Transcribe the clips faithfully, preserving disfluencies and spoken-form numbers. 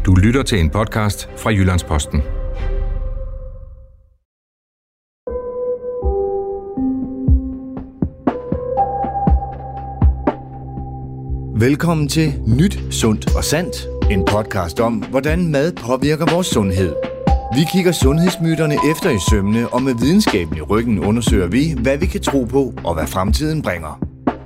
Du lytter til en podcast fra Jyllands-Posten. Velkommen til Nyt, Sundt og Sandt, en podcast om, hvordan mad påvirker vores sundhed. Vi kigger sundhedsmyterne efter i sømmene, og med videnskaben i ryggen undersøger vi, hvad vi kan tro på og hvad fremtiden bringer.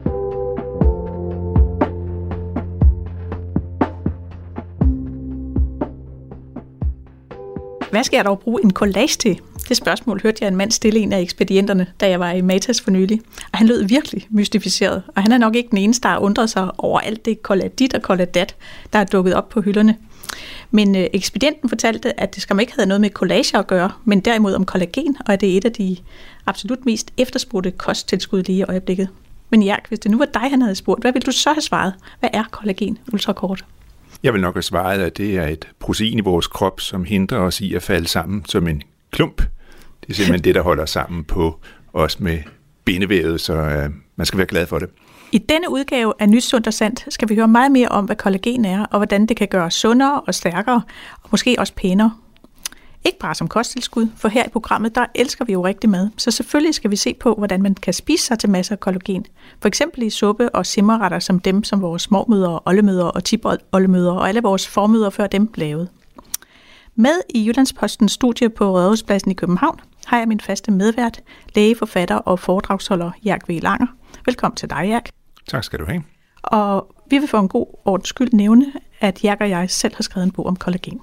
Hvad skal jeg dog bruge en collage til? Det spørgsmål hørte jeg en mand stille en af ekspedienterne, da jeg var i Matas for nylig. Og han lød virkelig mystificeret, og han er nok ikke den eneste, der har undret sig over alt det kolladit og kolladat, der er dukket op på hylderne. Men øh, ekspedienten fortalte, at det skam ikke havde noget med collage at gøre, men derimod om kollagen, og at det er et af de absolut mest efterspurgte kosttilskud lige i øjeblikket. Men Jærk, hvis det nu var dig, han havde spurgt, hvad ville du så have svaret? Hvad er kollagen ultrakort? Jeg vil nok have svaret, at det er et protein i vores krop, som hindrer os i at falde sammen som en klump. Det er simpelthen det, der holder sammen på os med bindevævet, så øh, man skal være glad for det. I denne udgave af Nyt, Sundt og Sandt skal vi høre meget mere om, hvad kollagen er, og hvordan det kan gøre os sundere og stærkere, og måske også pænere. Ikke bare som kosttilskud, for her i programmet, der elsker vi jo rigtig mad, så selvfølgelig skal vi se på, hvordan man kan spise sig til masser af kollagen. For eksempel i suppe og simmerretter som dem, som vores mormødre, oldemødre og tipoldemødre og alle vores formødre før dem lavede. Med i Jyllands-Postens studie på Rådhuspladsen i København har jeg min faste medvært, læge, forfatter og foredragsholder Jærk V. Langer. Velkommen til dig, Jærk. Tak skal du have. Og vi vil for en god ordens skyld nævne, at Jærk og jeg selv har skrevet en bog om kollagen.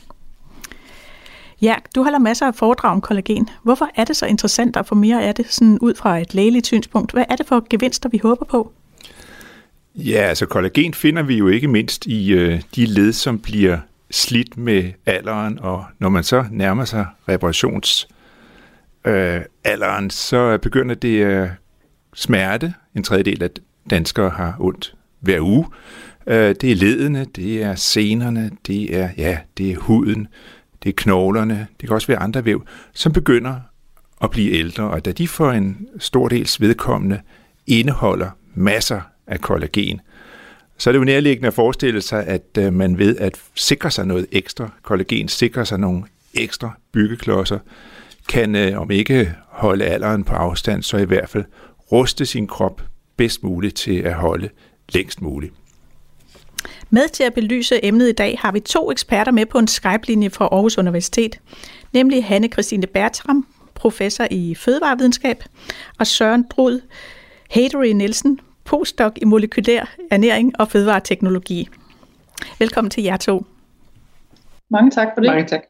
Jærk, du holder masser af foredrag om kollagen. Hvorfor er det så interessant at få mere af det sådan ud fra et lægeligt synspunkt? Hvad er det for gevinster, vi håber på? Ja, altså kollagen finder vi jo ikke mindst i øh, de led, som bliver slidt med alderen, og når man så nærmer sig reparationsalderen, øh, så begynder det øh, smerte. En tredjedel af danskere har ondt hver uge. Øh, det er ledene, det er senerne, det er, ja, det er huden, det er knoglerne, det kan også være andre væv, som begynder at blive ældre, og da de for en stor dels vedkommende indeholder masser af kollagen, så er det jo nærliggende at forestille sig, at man ved at sikre sig noget ekstra kollagen, sikre sig nogle ekstra byggeklodser, kan om ikke holde alderen på afstand, så i hvert fald ruste sin krop bedst muligt til at holde længst muligt. Med til at belyse emnet i dag har vi to eksperter med på en Skype-linje fra Aarhus Universitet, nemlig Hanne Christine Bertram, professor i fødevarevidenskab, og Søren Drud Hadery Nielsen, postdoc i molekylær ernæring og fødevareteknologi. Velkommen til jer to. Mange tak for det. Mange tak.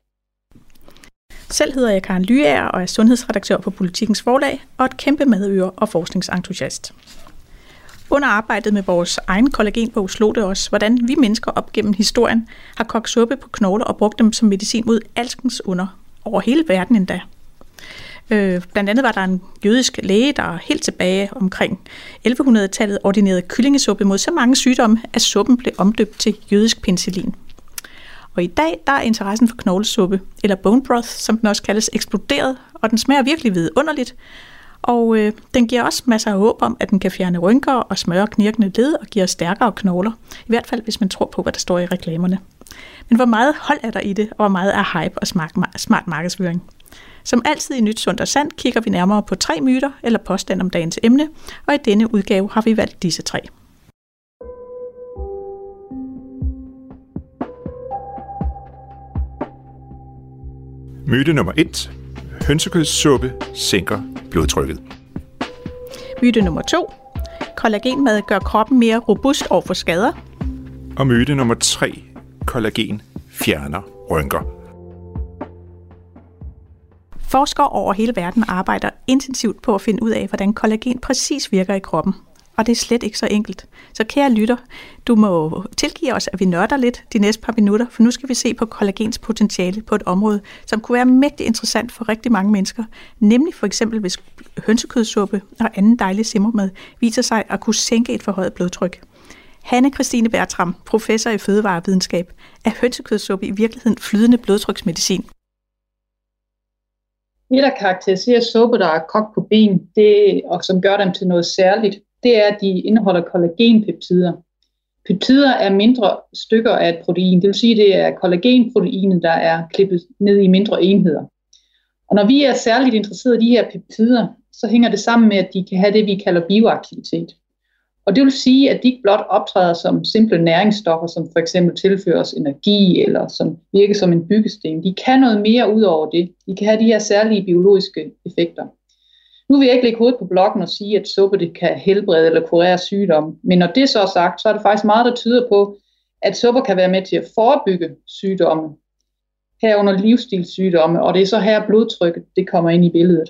Selv hedder jeg Karen Lyager og er sundhedsredaktør på Politikens Forlag og et kæmpe madører og forskningsentusiast. Under arbejdet med vores egen kollagenbog slog det os, hvordan vi mennesker op gennem historien har kogt suppe på knogler og brugt dem som medicin mod alskens onder over hele verden endda. Øh, blandt andet var der en jødisk læge, der helt tilbage omkring elleve hundrede-tallet ordinerede kyllingesuppe mod så mange sygdomme, at suppen blev omdøbt til jødisk penicillin. Og i dag der er interessen for knoglesuppe, eller bone broth, som den også kaldes, eksploderet, og den smager virkelig vidunderligt. Og øh, den giver også masser af håb om, at den kan fjerne rynker og smøre knirkende led og give stærkere knogler. I hvert fald, hvis man tror på, hvad der står i reklamerne. Men hvor meget hold er der i det, og hvor meget er hype og smart, smart markedsføring? Som altid i Nyt, Sundt og Sandt kigger vi nærmere på tre myter eller påstand om dagens emne, og i denne udgave har vi valgt disse tre. Myte nummer et. Hønsekødssuppe sænker blodtrykket. Myte nummer to. Kollagenmad gør kroppen mere robust over for skader. Og myte nummer tre. Kollagen fjerner rynker. Forskere over hele verden arbejder intensivt på at finde ud af, hvordan kollagen præcis virker i kroppen. Og det er slet ikke så enkelt. Så kære lytter, du må tilgive os, at vi nørder lidt de næste par minutter, for nu skal vi se på kollagens potentiale på et område, som kunne være mægtigt interessant for rigtig mange mennesker. Nemlig for eksempel, hvis hønsekødssuppe og anden dejlig simmermad viser sig at kunne sænke et forhøjet blodtryk. Hanne Christine Bertram, professor i fødevarevidenskab, er hønsekødssuppe i virkeligheden flydende blodtryksmedicin. Det, der karakteriserer suppe, der er kogt på ben, det, og som gør dem til noget særligt, det er, at de indeholder kollagenpeptider. Peptider er mindre stykker af et protein, det vil sige, at det er kollagenproteinet, der er klippet ned i mindre enheder. Og når vi er særligt interesserede i de her peptider, så hænger det sammen med, at de kan have det, vi kalder bioaktivitet. Og det vil sige, at de ikke blot optræder som simple næringsstoffer, som for eksempel tilføres energi, eller som virker som en byggesten. De kan noget mere ud over det. De kan have de her særlige biologiske effekter. Nu vil jeg ikke lægge hovedet på blokken og sige, at suppe det kan helbrede eller kurere sygdomme. Men når det så er sagt, så er det faktisk meget, der tyder på, at supper kan være med til at forebygge sygdomme, herunder livsstilssygdomme, og det er så her blodtrykket det kommer ind i billedet.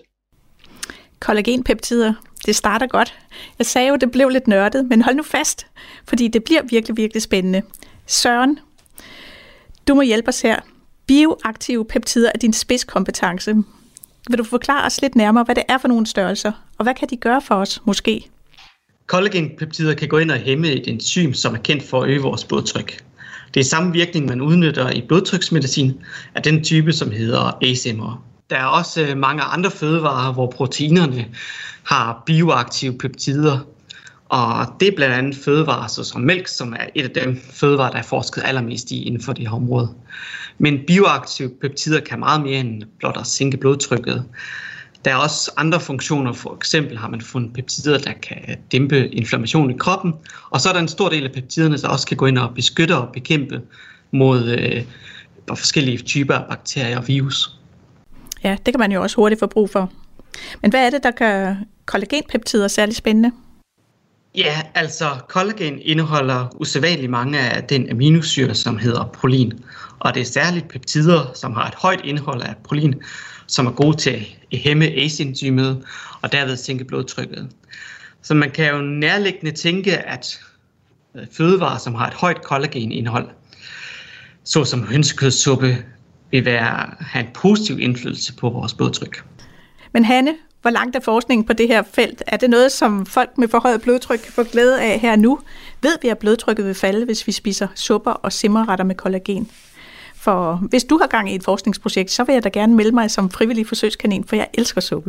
Kollagenpeptider, det starter godt. Jeg sagde jo, det blev lidt nørdet, men hold nu fast, fordi det bliver virkelig, virkelig spændende. Søren, du må hjælpe os her. Bioaktive peptider er din spidskompetence. Vil du forklare os lidt nærmere, hvad det er for nogle størrelser, og hvad kan de gøre for os, måske? Kollagenpeptider kan gå ind og hæmme et enzym, som er kendt for at øge vores blodtryk. Det er samme virkning, man udnytter i blodtryksmedicin af den type, som hedder A C E M R. Der er også mange andre fødevarer, hvor proteinerne har bioaktive peptider, og det er blandt andet fødevarer som mælk, som er et af dem fødevarer, der er forsket allermest i inden for det her område. Men bioaktive peptider kan meget mere end blot at sænke blodtrykket. Der er også andre funktioner, for eksempel har man fundet peptider, der kan dæmpe inflammation i kroppen, og så er der en stor del af peptiderne, der også kan gå ind og beskytte og bekæmpe mod øh, forskellige typer af bakterier og virus. Ja, det kan man jo også hurtigt få brug for. Men hvad er det, der gør kollagenpeptider særlig spændende? Ja, altså kollagen indeholder usædvanligt mange af den aminosyre, som hedder prolin. Og det er særligt peptider, som har et højt indhold af prolin, som er gode til at hæmme A C E-enzymet og derved sænke blodtrykket. Så man kan jo nærliggende tænke, at fødevarer, som har et højt kollagenindhold, såsom hønsekødssuppe, vil være, have en positiv indflydelse på vores blodtryk. Men Hanne, hvor langt er forskningen på det her felt? Er det noget, som folk med forhøjet blodtryk kan få glæde af her nu? Ved vi, at blodtrykket vil falde, hvis vi spiser supper og simmerretter med kollagen? For hvis du har gang i et forskningsprojekt, så vil jeg da gerne melde mig som frivillig forsøgskanin, for jeg elsker suppe.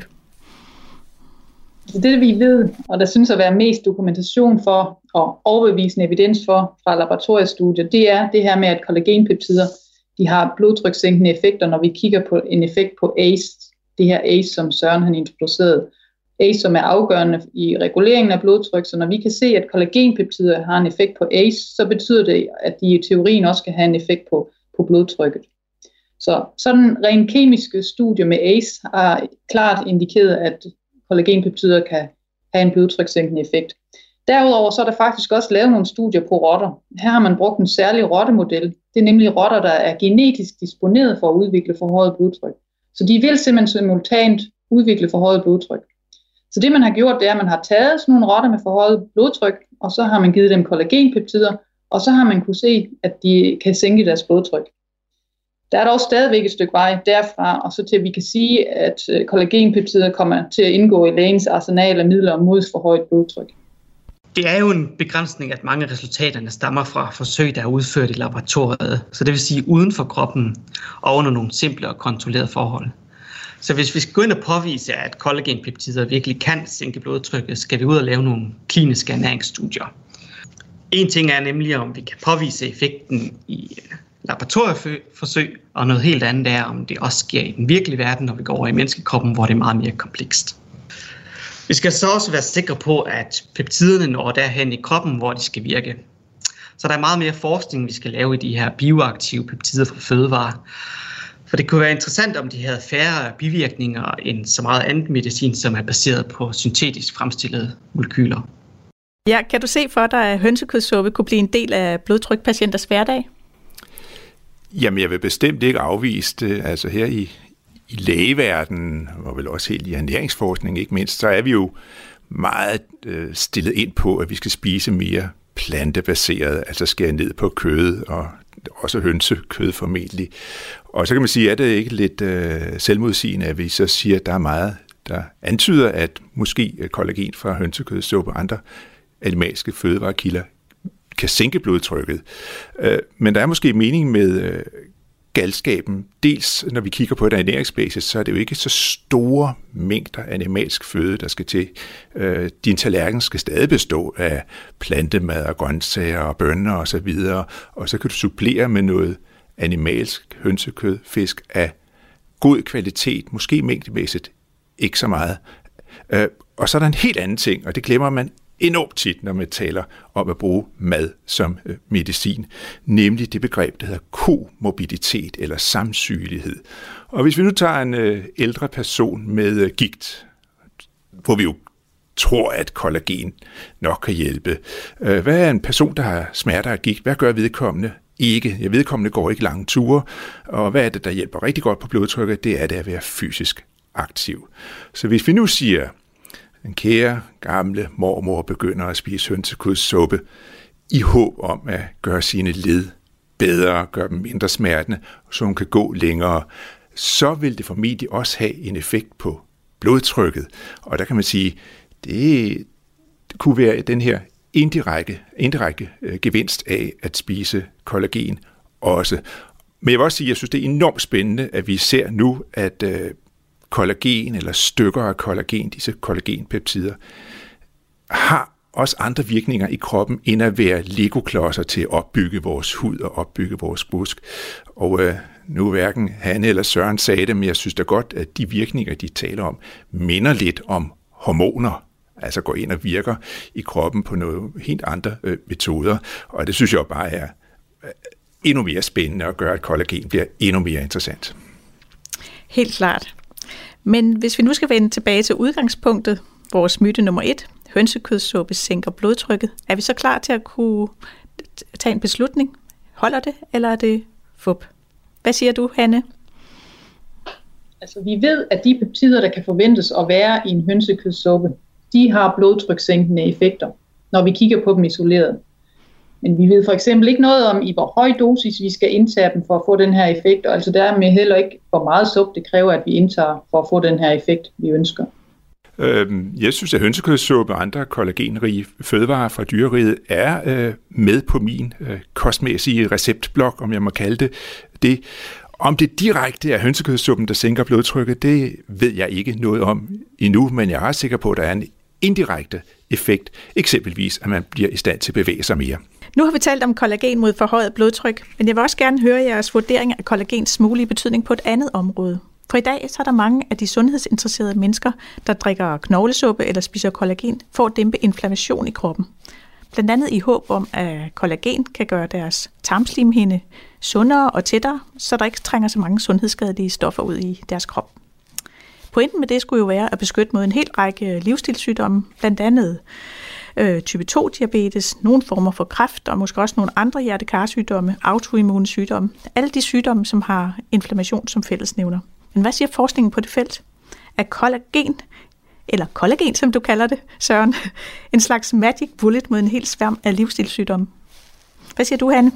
Det vi ved, og der synes at være mest dokumentation for og overbevisende evidens for fra laboratoriestudier, det er det her med, at kollagenpeptider de har blodtrykssænkende effekter, når vi kigger på en effekt på A C E, det her A C E, som Søren han introducerede. A C E, som er afgørende i reguleringen af blodtryk, så når vi kan se, at kollagenpeptider har en effekt på A C E, så betyder det, at de i teorien også kan have en effekt på, på blodtrykket. Så sådan rent kemiske studier med A C E har klart indikeret, at kollagenpeptider kan have en blodtrykssænkende effekt. Derudover så er der faktisk også lavet nogle studier på rotter. Her har man brugt en særlig rottemodel. Det er nemlig rotter, der er genetisk disponeret for at udvikle forhøjet blodtryk. Så de vil simpelthen simultant udvikle forhøjet blodtryk. Så det man har gjort, det er, at man har taget sådan nogle rotter med forhøjet blodtryk, og så har man givet dem kollagenpeptider, og så har man kunne se, at de kan sænke deres blodtryk. Der er dog stadigvæk et stykke vej derfra, og så til at vi kan sige, at kollagenpeptider kommer til at indgå i lægens arsenal af midler mod forhøjet blodtryk. Det er jo en begrænsning, at mange af resultaterne stammer fra forsøg, der er udført i laboratoriet, så det vil sige uden for kroppen og under nogle simple og kontrollerede forhold. Så hvis vi skal gå ind og påvise, at kollagenpeptider virkelig kan sænke blodtrykket, skal vi ud og lave nogle kliniske ernæringsstudier. En ting er nemlig, om vi kan påvise effekten i laboratorieforsøg, og noget helt andet er, om det også sker i den virkelige verden, når vi går over i menneskekroppen, hvor det er meget mere komplekst. Vi skal så også være sikre på, at peptiderne når derhen i kroppen, hvor de skal virke. Så der er meget mere forskning, vi skal lave i de her bioaktive peptider fra fødevarer. For det kunne være interessant, om de havde færre bivirkninger end så meget andet medicin, som er baseret på syntetisk fremstillede molekyler. Ja, kan du se for dig, at hønsekødssuppe kunne blive en del af blodtrykpatienters hverdag? Jamen, jeg vil bestemt ikke afvise det. Altså her i, i lægeverdenen, og vel også helt i ernæringsforskning ikke mindst, så er vi jo meget øh, stillet ind på, at vi skal spise mere plantebaseret, altså skære ned på kød og også hønsekød formentlig. Og så kan man sige, at det ikke lidt øh, selvmodsigende, at vi så siger, at der er meget, der antyder, at måske kollagen fra hønsekødssuppe og andre animalske fødevarekilder kan sænke blodtrykket. Men der er måske mening med galskaben. Dels når vi kigger på et ernæringsbasis, så er det jo ikke så store mængder animalsk føde, der skal til. Øh, din tallerken skal stadig bestå af plantemad og grøntsager og bønner og så videre, og så kan du supplere med noget animalsk hønsekød, fisk af god kvalitet, måske mængdemæssigt ikke så meget. Øh, og så er der en helt anden ting, og det glemmer man enormt tit, når man taler om at bruge mad som øh, medicin, nemlig det begreb, der hedder komorbiditet eller samsygelighed. Og hvis vi nu tager en øh, ældre person med øh, gigt, hvor vi jo tror, at kollagen nok kan hjælpe. Øh, hvad er en person, der har smerter af gigt? Hvad gør vedkommende? Ikke. Ja, vedkommende går ikke lange ture, og hvad er det, der hjælper rigtig godt på blodtrykket? Det er det at være fysisk aktiv. Så hvis vi nu siger, den kære, gamle mormor begynder at spise hønsekødssuppe i håb om at gøre sine led bedre, gøre dem mindre smertende, så hun kan gå længere, så vil det formentlig også have en effekt på blodtrykket. Og der kan man sige, det kunne være den her indirekte, indirekte øh, gevinst af at spise kollagen også. Men jeg vil også sige, at jeg synes, det er enormt spændende, at vi ser nu, at øh, kollagen eller stykker af kollagen, disse kollagenpeptider, har også andre virkninger i kroppen, end at være legoklodser til at opbygge vores hud og opbygge vores busk. Og øh, nu hverken Hanne eller Søren sagde det, men jeg synes da godt, at de virkninger, de taler om, minder lidt om hormoner, altså går ind og virker i kroppen på nogle helt andre øh, metoder. Og det synes jeg bare er øh, endnu mere spændende at gøre, at kollagen bliver endnu mere interessant. Helt klart. Men hvis vi nu skal vende tilbage til udgangspunktet, vores myte nummer et, hønsekødssuppe sænker blodtrykket, er vi så klar til at kunne tage en beslutning? Holder det, eller er det fup? Hvad siger du, Hanne? Altså, vi ved, at de peptider, der kan forventes at være i en hønsekødssuppe, de har blodtrykssænkende effekter, når vi kigger på dem isoleret. Men vi ved for eksempel ikke noget om, i hvor høj dosis vi skal indtage dem for at få den her effekt, og altså dermed heller ikke, hvor meget suppe det kræver, at vi indtager for at få den her effekt, vi ønsker. Jeg synes, at hønsekødssuppe og andre kollagenrige fødevarer fra dyreriget er øh, med på min øh, kostmæssige receptblok, om jeg må kalde det det. Om det direkte er hønsekødssuppen, der sænker blodtrykket, det ved jeg ikke noget om endnu, men jeg er ret sikker på, at der er en indirekte effekt, eksempelvis at man bliver i stand til at bevæge sig mere. Nu har vi talt om kollagen mod forhøjet blodtryk, men jeg vil også gerne høre jeres vurdering af kollagens mulige betydning på et andet område. For i dag så er der mange af de sundhedsinteresserede mennesker, der drikker knoglesuppe eller spiser kollagen, for at dæmpe inflammation i kroppen. Blandt andet i håb om, at kollagen kan gøre deres tarmslimhinde sundere og tættere, så der ikke trænger så mange sundhedsskadelige stoffer ud i deres krop. Pointen med det skulle jo være at beskytte mod en hel række livsstilssygdomme, blandt andet øh, type to diabetes, nogle former for kræft og måske også nogle andre hjertekarsygdomme, autoimmune sygdomme. Alle de sygdomme, som har inflammation som fællesnævner. Men hvad siger forskningen på det felt? Er kollagen, eller kollagen som du kalder det, Søren, en slags magic bullet mod en hel sværm af livsstilssygdomme? Hvad siger du, Hanne?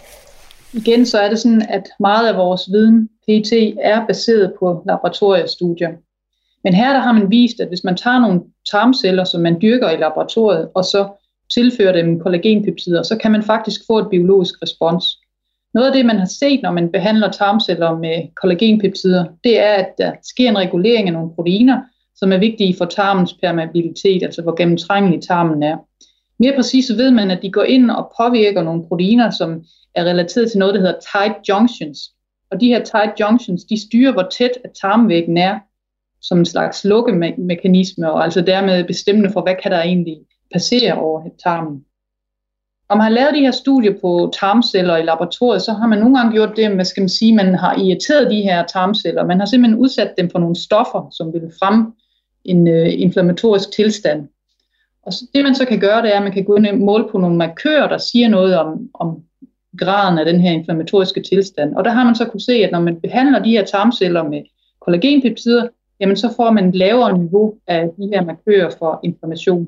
Igen så er det sådan, at meget af vores viden P T er baseret på laboratoriestudier. Men her der har man vist, at hvis man tager nogle tarmceller, som man dyrker i laboratoriet, og så tilfører dem kollagenpeptider, så kan man faktisk få et biologisk respons. Noget af det, man har set, når man behandler tarmceller med kollagenpeptider, det er, at der sker en regulering af nogle proteiner, som er vigtige for tarmens permeabilitet, altså hvor gennemtrængelig tarmen er. Mere præcis så ved man, at de går ind og påvirker nogle proteiner, som er relateret til noget, der hedder tight junctions. Og de her tight junctions, de styrer, hvor tæt at tarmvæggen er, som en slags lukkemekanisme, og altså dermed bestemmende for, hvad kan der egentlig passere over tarmen. Og man har lavet de her studier på tarmceller i laboratoriet, så har man nogle gange gjort det, hvad skal man sige, man har irriteret de her tarmceller. Man har simpelthen udsat dem for nogle stoffer, som vil fremme en øh, inflammatorisk tilstand. Og det man så kan gøre, det er, at man kan gå ind og måle på nogle markører, der siger noget om, om graden af den her inflammatoriske tilstand. Og der har man så kunne se, at når man behandler de her tarmceller med kollagenpeptider, jamen så får man et lavere niveau af de her markører for inflammation.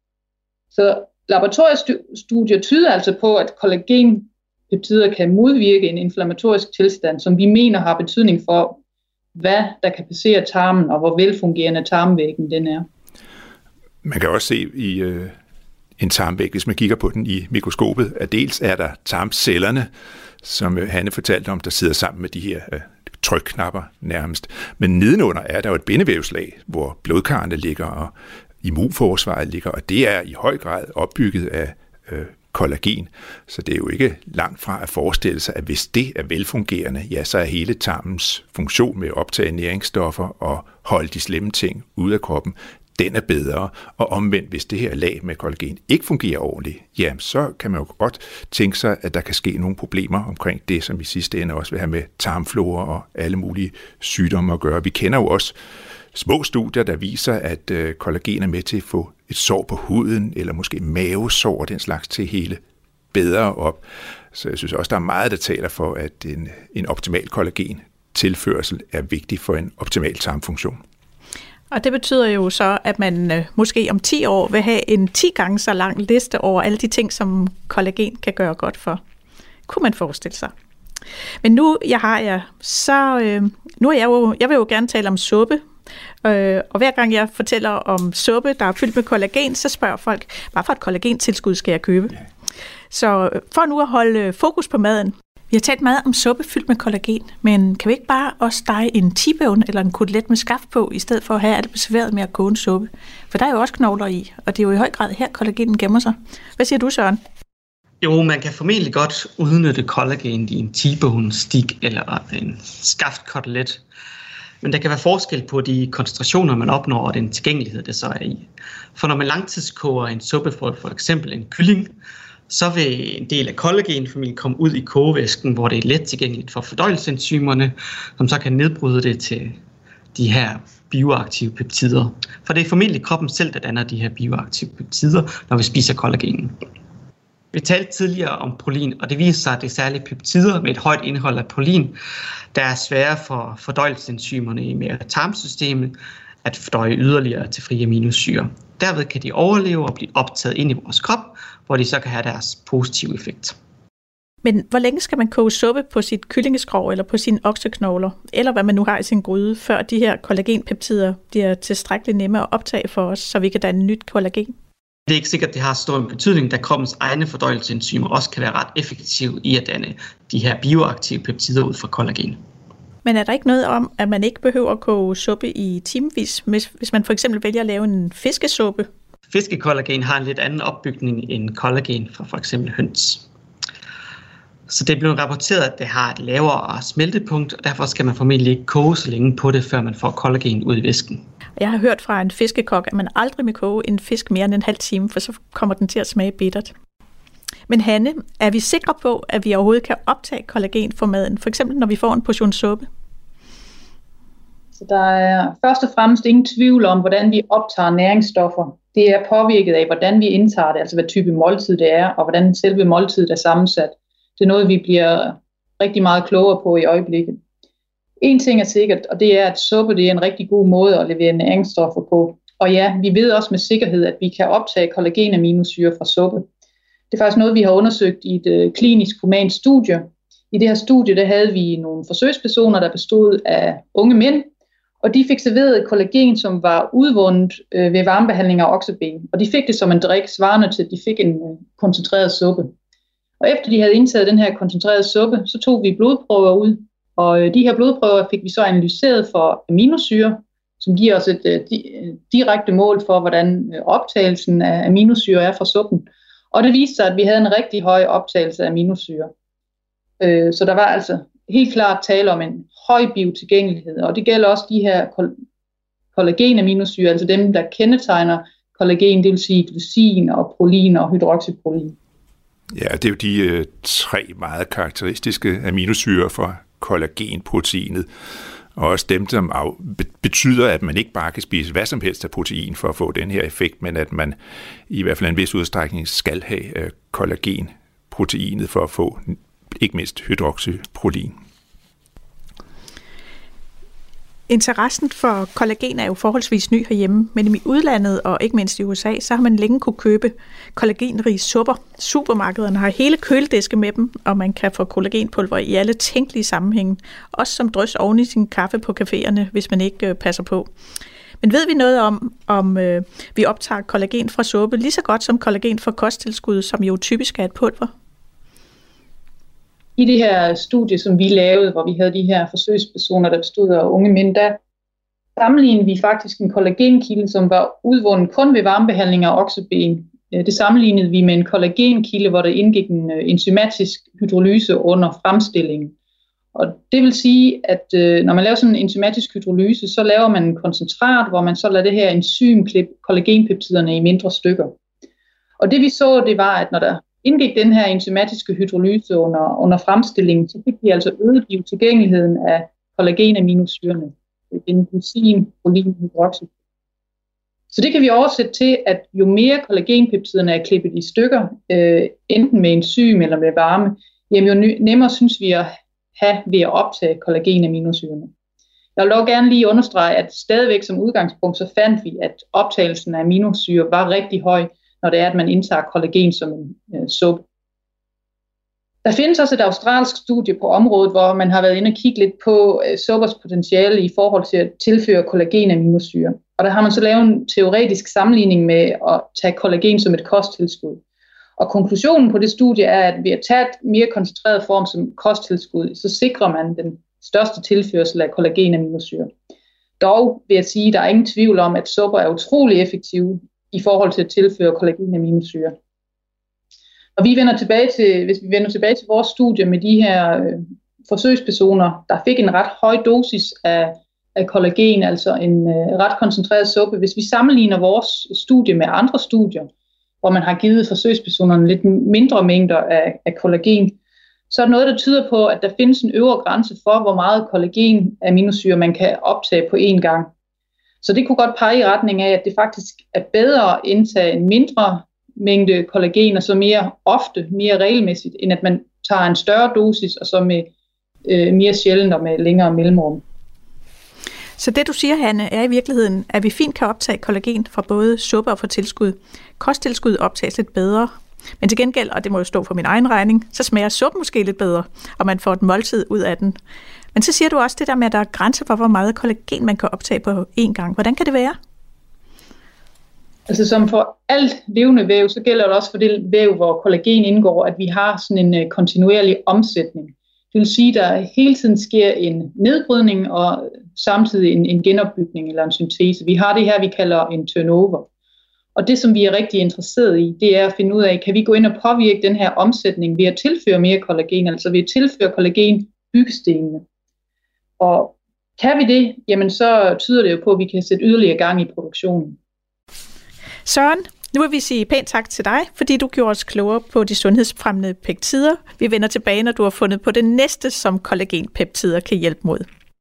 Så laboratoriestudier tyder altså på, at kollagenpeptider kan modvirke en inflammatorisk tilstand, som vi mener har betydning for, hvad der kan passere tarmen, og hvor velfungerende tarmvæggen den er. Man kan også se i, øh, en tarmvæg, hvis man kigger på den i mikroskopet, at dels er der tarmcellerne, som Hanne fortalte om, der sidder sammen med de her øh, trykknapper nærmest. Men nedenunder er der jo et bindevævslag, hvor blodkarrene ligger og immunforsvaret ligger, og det er i høj grad opbygget af øh, kollagen. Så det er jo ikke langt fra at forestille sig, at hvis det er velfungerende, ja, så er hele tarmens funktion med at optage næringsstoffer og holde de slemme ting ude af kroppen, den er bedre. Og omvendt, hvis det her lag med kollagen ikke fungerer ordentligt, ja, så kan man jo godt tænke sig, at der kan ske nogle problemer omkring det, som i sidste ende også vil have med tarmflora og alle mulige sygdomme at gøre. Vi kender jo også små studier, der viser, at øh, kollagen er med til at få et sår på huden, eller måske mavesår og den slags til hele bedre op. Så jeg synes også, der er meget, der taler for, at en, en optimal kollagen-tilførsel er vigtig for en optimal tarmfunktion. Og det betyder jo så, at man øh, måske om ti år vil have en ti gange så lang liste over alle de ting, som kollagen kan gøre godt for. Kunne man forestille sig. Men nu jeg har jeg, så øh, nu er jeg jo, jeg vil jo gerne tale om suppe. Øh, og hver gang jeg fortæller om suppe, der er fyldt med kollagen, så spørger folk, hvad for et kollagentilskud skal jeg købe? Ja. Så for nu at holde fokus på maden. Vi har talt meget om suppe fyldt med kollagen, men kan vi ikke bare også stege en T-bone eller en kotelet med skaft på, i stedet for at have alt serveret med at koge en suppe? For der er jo også knogler i, og det er jo i høj grad her, kollagenen gemmer sig. Hvad siger du, Søren? Jo, man kan formentlig godt udnytte kollagen i en T-bone stik eller en skaftkotelet. Men der kan være forskel på de koncentrationer, man opnår, og den tilgængelighed, det så er i. For når man langtidskoger en suppe for for eksempel en kylling, så vil en del af kollagenfamilien komme ud i kogevæsken, hvor det er let tilgængeligt for fordøjelsesenzymerne, som så kan nedbryde det til de her bioaktive peptider. For det er formentlig kroppen selv, der danner de her bioaktive peptider, når vi spiser kollagen. Vi talte tidligere om prolin, og det viser sig, at det er særligt peptider med et højt indhold af prolin, der er svære for fordøjelsesenzymerne i tarmsystemet at fordøje yderligere til frie aminosyrer. Derved kan de overleve og blive optaget ind i vores krop, hvor de så kan have deres positive effekt. Men hvor længe skal man koge suppe på sit kyllingeskrog eller på sine okseknogler, eller hvad man nu har i sin gryde, før de her kollagenpeptider bliver tilstrækkeligt nemme at optage for os, så vi kan danne nyt kollagen? Det er ikke sikkert, at det har stor betydning, da kroppens egne fordøjelsesenzymer også kan være ret effektive i at danne de her bioaktive peptider ud fra kollagen. Men er der ikke noget om, at man ikke behøver at koge suppe i timevis, hvis man for eksempel vælger at lave en fiskesuppe? Fiskekollagen har en lidt anden opbygning end kollagen fra for eksempel høns. Så det er blevet rapporteret, at det har et lavere smeltepunkt, og derfor skal man formentlig ikke koge så længe på det, før man får kollagen ud i væsken. Jeg har hørt fra en fiskekok, at man aldrig må koge en fisk mere end en halv time, for så kommer den til at smage bittert. Men Hanne, er vi sikre på, at vi overhovedet kan optage kollagen fra maden, for eksempel når vi får en portion suppe? Så der er først og fremmest ingen tvivl om, hvordan vi optager næringsstoffer. Det er påvirket af, hvordan vi indtager det, altså hvad type måltid det er, og hvordan selve måltidet er sammensat. Det er noget, vi bliver rigtig meget klogere på i øjeblikket. En ting er sikkert, og det er, at suppe det er en rigtig god måde at levere næringsstoffer på. Og ja, vi ved også med sikkerhed, at vi kan optage kollagenaminosyre fra suppe. Det er faktisk noget, vi har undersøgt i et øh, klinisk humant studie. I det her studie, der havde vi nogle forsøgspersoner, der bestod af unge mænd, og de fik serveret kollagen, som var udvundet øh, ved varmebehandling af okseben. Og de fik det som en drik, svarende til, at de fik en øh, koncentreret suppe. Og efter de havde indtaget den her koncentrerede suppe, så tog vi blodprøver ud. Og øh, de her blodprøver fik vi så analyseret for aminosyre, som giver os et øh, di- direkte mål for, hvordan øh, optagelsen af aminosyre er fra suppen. Og det viste sig, at vi havde en rigtig høj optagelse af aminosyre. Øh, så der var altså helt klart tale om en høj biotilgængelighed. Og det gælder også de her kollagenaminosyre, altså dem, der kendetegner kollagen, det vil sige glycin og prolin og hydroxyprolin. Ja, det er jo de øh, tre meget karakteristiske aminosyrer fra kollagenproteinet, og også dem, som af, betyder, at man ikke bare kan spise hvad som helst af protein for at få den her effekt, men at man i hvert fald en vis udstrækning skal have øh, kollagenproteinet for at få ikke mindst hydroxyprolin. Interessen for kollagen er jo forholdsvis ny herhjemme, men i udlandet og ikke mindst i U S A, så har man længe kunne købe kollagenrige supper. Supermarkederne har hele kølediske med dem, og man kan få kollagenpulver i alle tænkelige sammenhænge, også som drys oven i sin kaffe på caféerne, hvis man ikke passer på. Men ved vi noget om, om øh, vi optager kollagen fra suppe lige så godt som kollagen fra kosttilskud, som jo typisk er et pulver? I det her studie, som vi lavede, hvor vi havde de her forsøgspersoner, der bestod af unge mænd, der sammenlignede vi faktisk en kollagenkilde, som var udvundet kun ved varmebehandling af okseben. Det sammenlignede vi med en kollagenkilde, hvor der indgik en enzymatisk hydrolyse under fremstillingen. Og det vil sige, at når man laver sådan en enzymatisk hydrolyse, så laver man en koncentrat, hvor man så lader det her enzym klippe kollagenpeptiderne i mindre stykker. Og det vi så, det var, at når der indgik den her enzymatiske hydrolyse under, under fremstillingen, så fik vi altså øget tilgængeligheden af kollagenaminosyrene. Glycin, prolin, hydroxid. Så det kan vi oversætte til, at jo mere kollagenpeptiderne er klippet i stykker, øh, enten med enzym eller med varme, jamen jo nemmere synes vi at have ved at optage kollagenaminosyrene. Jeg vil dog gerne lige understrege, at stadigvæk som udgangspunkt, så fandt vi, at optagelsen af aminosyre var rigtig høj, når det er, at man indtager kollagen som en øh, suppe. Der findes også et australsk studie på området, hvor man har været inde og kigge lidt på øh, suppers potentiale i forhold til at tilføre kollagenaminosyre. Og der har man så lavet en teoretisk sammenligning med at tage kollagen som et kosttilskud. Og konklusionen på det studie er, at ved at tage et mere koncentreret form som kosttilskud, så sikrer man den største tilførsel af kollagenaminosyre. Dog vil jeg sige, at der er ingen tvivl om, at supper er utrolig effektive i forhold til at tilføre kollagenaminosyre. Og vi vender tilbage til, hvis vi vender tilbage til vores studie med de her øh, forsøgspersoner, der fik en ret høj dosis af, af kollagen, altså en øh, ret koncentreret suppe. Hvis vi sammenligner vores studie med andre studier, hvor man har givet forsøgspersonerne lidt mindre mængder af, af kollagen, så er der noget, der tyder på, at der findes en øvre grænse for, hvor meget kollagenaminosyre man kan optage på én gang. Så det kunne godt pege i retning af, at det faktisk er bedre at indtage en mindre mængde kollagen, og så mere ofte, mere regelmæssigt, end at man tager en større dosis, og så med øh, mere sjældent og med længere mellemrum. Så det du siger, Hanne, er i virkeligheden, at vi fint kan optage kollagen fra både suppe og fra tilskud. Kosttilskud optages lidt bedre, men til gengæld, og det må jo stå for min egen regning, så smager suppe måske lidt bedre, og man får et måltid ud af den. Men så siger du også det der med, at der er grænser for, hvor meget kollagen man kan optage på én gang. Hvordan kan det være? Altså som for alt levende væv, så gælder det også for det væv, hvor kollagen indgår, at vi har sådan en kontinuerlig omsætning. Det vil sige, at der hele tiden sker en nedbrydning og samtidig en, en genopbygning eller en syntese. Vi har det her, vi kalder en turnover. Og det, som vi er rigtig interesseret i, det er at finde ud af, kan vi gå ind og påvirke den her omsætning ved at tilføre mere kollagen, altså ved at tilføre kollagen byggestenene. Og kan vi det, jamen så tyder det jo på, at vi kan sætte yderligere gang i produktionen. Søren, nu vil vi sige pænt tak til dig, fordi du gjorde os klogere på de sundhedsfremmende peptider. Vi vender tilbage, når du har fundet på det næste, som kollagenpeptider kan hjælpe mod.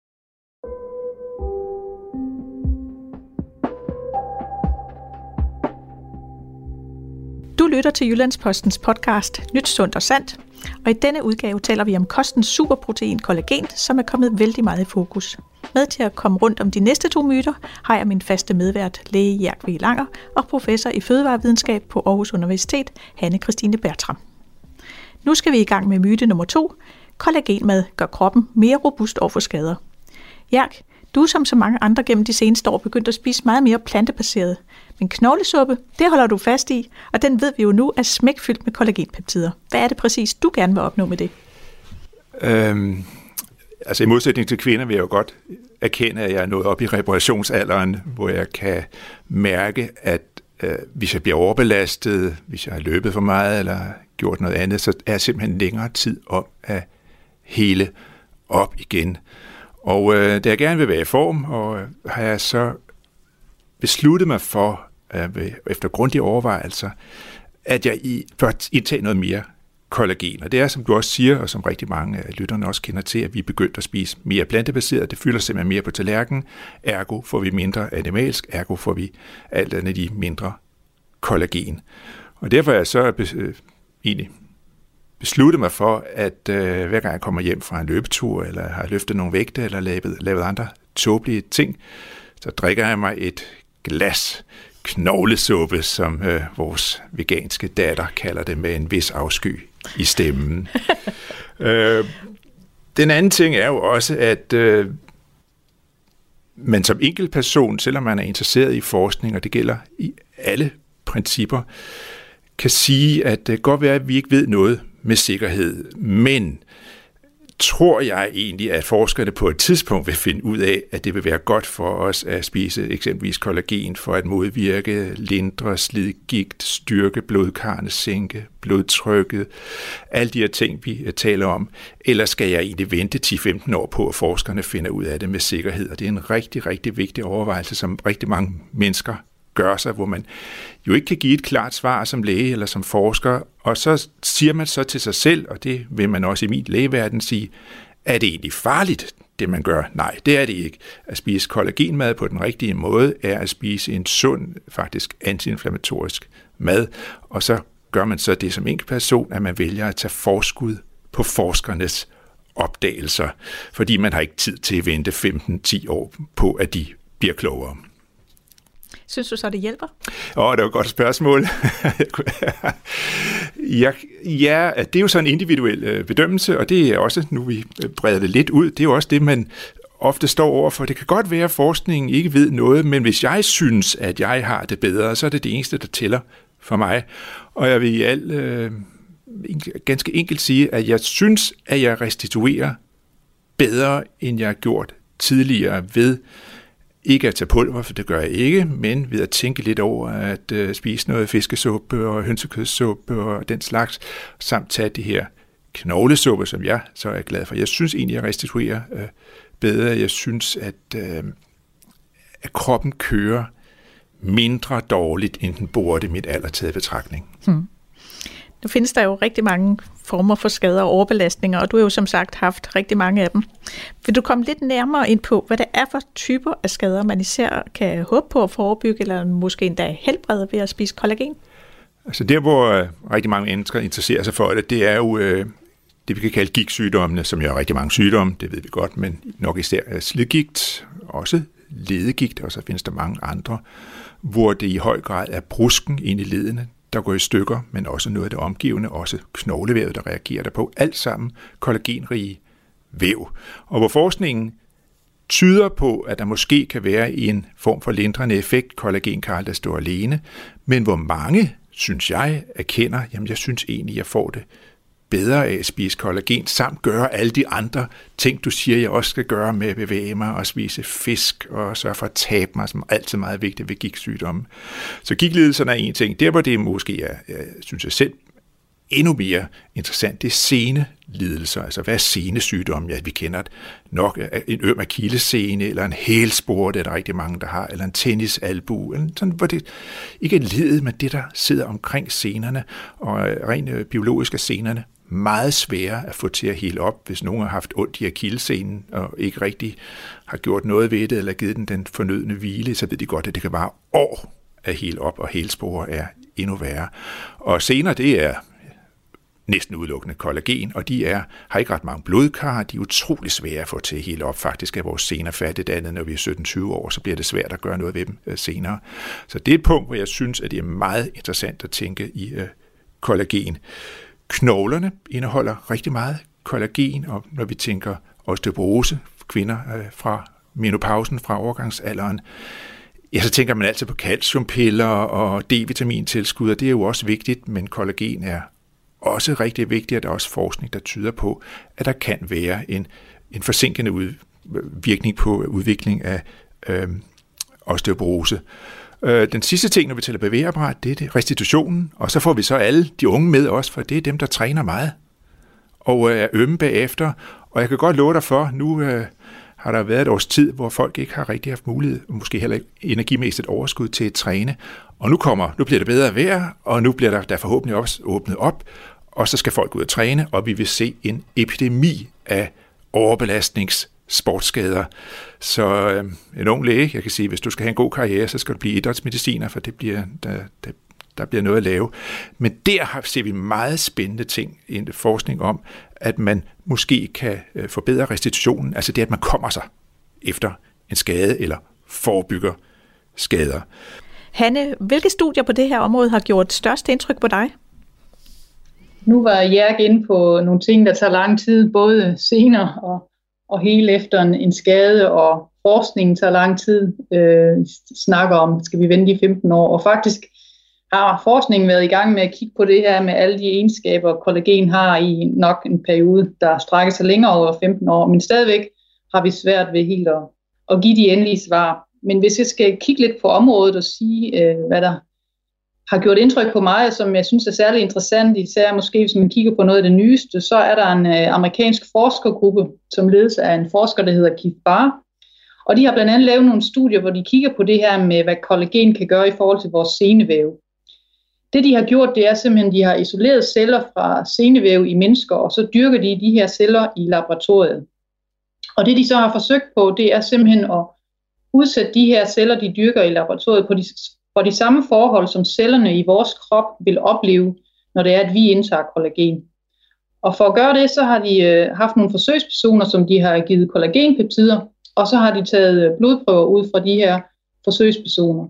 Du lytter til Jyllandspostens podcast Nyt, Sundt og Sandt, og i denne udgave taler vi om kostens superprotein kollagen, som er kommet vældig meget i fokus. Med til at komme rundt om de næste to myter har jeg min faste medvært, læge Gert V. Langer, og professor i fødevarevidenskab på Aarhus Universitet, Hanne Christine Bertram. Nu skal vi i gang med myte nummer to. Kollagenmad gør kroppen mere robust over for skader. Gert, du er som så mange andre gennem de seneste år begyndt at spise meget mere plantebaseret. Men knoglesuppe, det holder du fast i, og den ved vi jo nu er smækfyldt med kollagenpeptider. Hvad er det præcis, du gerne vil opnå med det? Øhm, altså i modsætning til kvinder vil jeg jo godt erkende, at jeg er nået op i reparationsalderen, hvor jeg kan mærke, at øh, hvis jeg bliver overbelastet, hvis jeg har løbet for meget eller gjort noget andet, så er jeg simpelthen længere tid om at hele op igen. Og øh, da jeg gerne vil være i form, og øh, har jeg så besluttet mig for, øh, efter grundige overvejelser, at jeg i, bør indtage noget mere kollagen. Og det er, som du også siger, og som rigtig mange af lytterne også kender til, at vi er begyndt at spise mere plantebaseret. Det fylder simpelthen mere på tallerkenen. Ergo får vi mindre animalsk, ergo får vi alt andet i mindre kollagen. Og derfor er jeg så øh, egentlig besluttet mig for, at øh, hver gang jeg kommer hjem fra en løbetur, eller har løftet nogle vægte, eller lavet, lavet andre tåbelige ting, så drikker jeg mig et glas knoglesuppe, som øh, vores veganske datter kalder det, med en vis afsky i stemmen. øh, den anden ting er jo også, at øh, man som enkeltperson, selvom man er interesseret i forskning, og det gælder i alle principper, kan sige, at det kan godt være, at vi ikke ved noget med sikkerhed, men tror jeg egentlig, at forskerne på et tidspunkt vil finde ud af, at det vil være godt for os at spise eksempelvis kollagen for at modvirke, lindre slidgigt, styrke blodkarrene, sænke blodtrykket, alle de her ting, vi taler om. Eller skal jeg egentlig vente ti til femten år på, at forskerne finder ud af det med sikkerhed? Og det er en rigtig, rigtig vigtig overvejelse, som rigtig mange mennesker gør sig, hvor man jo ikke kan give et klart svar som læge eller som forsker, og så siger man så til sig selv, og det vil man også i min lægeverden sige, er det egentlig farligt, det man gør? Nej, det er det ikke. At spise kollagenmad på den rigtige måde er at spise en sund, faktisk antiinflammatorisk mad, og så gør man så det som enkel person, at man vælger at tage forskud på forskernes opdagelser, fordi man har ikke tid til at vente femten til ti år på, at de bliver klogere. Synes du så, det hjælper? Åh, det var et godt spørgsmål. ja, ja, det er jo så en individuel bedømmelse, og det er også, nu vi breder det lidt ud, det er jo også det, man ofte står over for. Det kan godt være, at forskningen ikke ved noget, men hvis jeg synes, at jeg har det bedre, så er det det eneste, der tæller for mig. Og jeg vil i al, øh, ganske enkelt sige, at jeg synes, at jeg restituerer bedre, end jeg har gjort tidligere ved ikke at tage pulver, for det gør jeg ikke, men ved at tænke lidt over at øh, spise noget fiskesuppe og hønsekødssuppe og den slags, samt tage det her knoglesuppe, som jeg så er glad for. Jeg synes egentlig, at jeg restituerer øh, bedre. Jeg synes, at, øh, at kroppen kører mindre dårligt, end den burde mit alder taget betragtning. Hmm. Nu findes der jo rigtig mange former for skader og overbelastninger, og du har jo som sagt haft rigtig mange af dem. Vil du komme lidt nærmere ind på, hvad det er for typer af skader, man især kan håbe på at forebygge, eller måske endda helbrede ved at spise kollagen? Altså der, hvor øh, rigtig mange mennesker interesserer sig for det, det er jo øh, det, vi kan kalde gigtsygdommene, som jo er rigtig mange sygdomme, det ved vi godt, men nok især slidgigt, også ledegigt, og så findes der mange andre, hvor det i høj grad er brusken ind i ledene, der går i stykker, men også noget af det omgivende, også knoglevævet, der reagerer derpå. Alt sammen kollagenrige væv. Og hvor forskningen tyder på, at der måske kan være en form for lindrende effekt, kollagen kan aldrig stå alene, men hvor mange, synes jeg, erkender, jamen jeg synes egentlig, jeg får det bedre af at spise kollagen, samt gøre alle de andre ting, du siger, jeg også skal gøre med at bevæge mig og spise fisk og sørge for at tabe mig, som er altid meget vigtigt ved gigtsygdomme. Så gigtledelserne er en ting. Der, hvor det måske er, jeg synes jeg selv, endnu mere interessant, det er senelidelser. Altså, hvad er senesygdomme? Ja, vi kender nok en øm akillessene, eller en hælspore, det er der rigtig mange, der har, eller en tennisalbu, eller sådan, hvor det ikke er ledet, men det, der sidder omkring senerne, og rent biologisk er senerne meget svære at få til at hele op, hvis nogen har haft ondt i akillessenen, og ikke rigtig har gjort noget ved det, eller givet den den fornødne hvile, så ved de godt, at det kan vare år at hele op, og hælspore er endnu værre. Og sener, det er næsten udelukkende kollagen, og de er, har ikke ret mange blodkar, de er utrolig svære at få til at hele op. Faktisk er vores sener fattigt andet, når vi er sytten til tyve år, så bliver det svært at gøre noget ved dem øh, senere. Så det er et punkt, hvor jeg synes, at det er meget interessant at tænke i øh, kollagen. Knoglerne indeholder rigtig meget kollagen, og når vi tænker osteoporose, kvinder øh, fra menopausen, fra overgangsalderen, ja, så tænker man altid på calciumpiller og D-vitamintilskud, og det er jo også vigtigt, men kollagen er også rigtig vigtigt, at der er også forskning, der tyder på, at der kan være en, en forsinkende udvirkning på udvikling af øh, osteoporose. Øh, den sidste ting, når vi taler bevægeapparat, det er det, restitutionen, og så får vi så alle de unge med os, for det er dem, der træner meget og øh, er ømme bagefter. Og jeg kan godt love dig for, nu øh, har der været et års tid, hvor folk ikke har rigtig haft mulighed, måske heller ikke energimæssigt overskud til at træne. Og nu kommer, nu bliver det bedre vejr, og nu bliver der, der forhåbentlig også åbnet op, og så skal folk ud og træne, og vi vil se en epidemi af overbelastningssportsskader. Så øh, en ung læge, jeg kan sige, hvis du skal have en god karriere, så skal du blive idrætsmediciner, for det bliver, der, der, der bliver noget at lave. Men der ser vi meget spændende ting i en forskning om, at man måske kan forbedre restitutionen, altså det, at man kommer sig efter en skade eller forebygger skader. Hanne, hvilke studier på det her område har gjort størst indtryk på dig? Nu var Jærk inde på nogle ting, der tager lang tid, både sener og, og hele efter en, en skade, og forskningen tager lang tid. Øh, snakker om, skal vi vente i femten år, og faktisk har forskningen været i gang med at kigge på det her med alle de egenskaber, kollagen har i nok en periode, der strækker sig længere over femten år, men stadigvæk har vi svært ved helt at, at give de endelige svar. Men hvis jeg skal kigge lidt på området og sige, øh, hvad der har gjort indtryk på mig, som jeg synes er særlig interessant, især måske hvis man kigger på noget af det nyeste, så er der en øh, amerikansk forskergruppe, som ledes af en forsker, der hedder Keith Barr. Og de har blandt andet lavet nogle studier, hvor de kigger på det her med, hvad kollagen kan gøre i forhold til vores senevæv. Det de har gjort, det er simpelthen, at de har isoleret celler fra senevæv i mennesker, og så dyrker de de her celler i laboratoriet. Og det de så har forsøgt på, det er simpelthen at udsætte de her celler, de dyrker i laboratoriet, på de, på de samme forhold, som cellerne i vores krop vil opleve, når det er, at vi indtager kollagen. Og for at gøre det, så har de øh, haft nogle forsøgspersoner, som de har givet kollagenpeptider, og så har de taget blodprøver ud fra de her forsøgspersoner.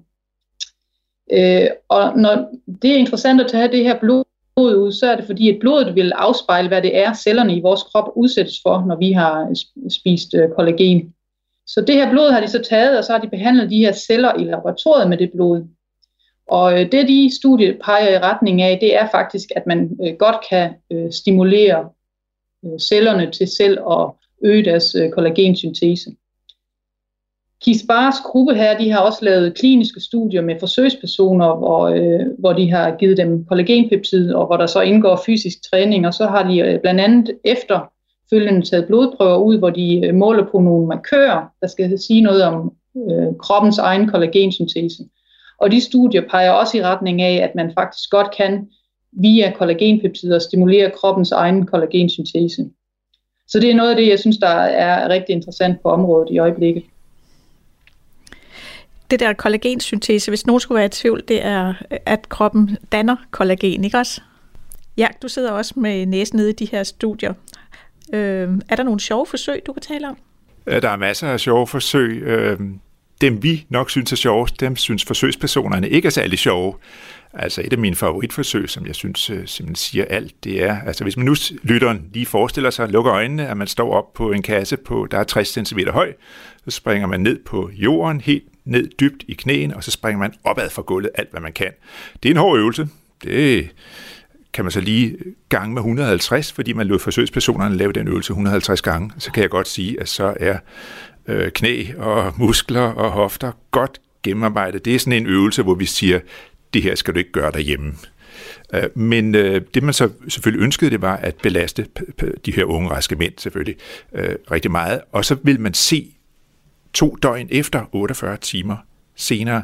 Øh, og når det er interessant at tage det her blod ud, så er det fordi, at blodet vil afspejle, hvad det er, cellerne i vores krop udsættes for, når vi har spist øh, kollagen. Så det her blod har de så taget, og så har de behandlet de her celler i laboratoriet med det blod. Og øh, det de studier peger i retning af, det er faktisk, at man øh, godt kan øh, stimulere øh, cellerne til selv at øge deres øh, kollagensyntese. Keith Barrs gruppe her, de har også lavet kliniske studier med forsøgspersoner, hvor, øh, hvor de har givet dem kollagenpeptid, og hvor der så indgår fysisk træning, og så har de øh, blandt andet efterfølgende taget blodprøver ud, hvor de øh, måler på nogle markører, der skal sige noget om øh, kroppens egen kollagensyntese. Og de studier peger også i retning af, at man faktisk godt kan via kollagenpeptider stimulere kroppens egen kollagensyntese. Så det er noget af det, jeg synes, der er rigtig interessant på området i øjeblikket. Det der kollagensyntese, hvis nogen skulle være i tvivl, det er, at kroppen danner kollagen, ikke også? Ja, du sidder også med næsen nede i de her studier. Øh, er der nogle sjove forsøg, du kan tale om? Der er masser af sjove forsøg. Dem vi nok synes er sjove, dem synes forsøgspersonerne ikke er særlig sjove. Altså et af mine favoritforsøg, som jeg synes simpelthen siger alt, det er, altså hvis man nu lytteren lige forestiller sig, lukker øjnene, at man står op på en kasse, på, der er tres centimeter høj, så springer man ned på jorden, helt ned dybt i knæene, og så springer man opad fra gulvet alt, hvad man kan. Det er en hård øvelse. Det kan man så lige gange med et hundrede og halvtreds, fordi man lod forsøgspersonerne lave den øvelse et hundrede og halvtreds gange. Så kan jeg godt sige, at så er øh, knæ og muskler og hofter godt gennemarbejdet. Det er sådan en øvelse, hvor vi siger, det her skal du ikke gøre derhjemme. Men det man så selvfølgelig ønskede, det var at belaste de her unge raske mænd selvfølgelig rigtig meget. Og så vil man se to døgn efter otteogfyrre timer senere,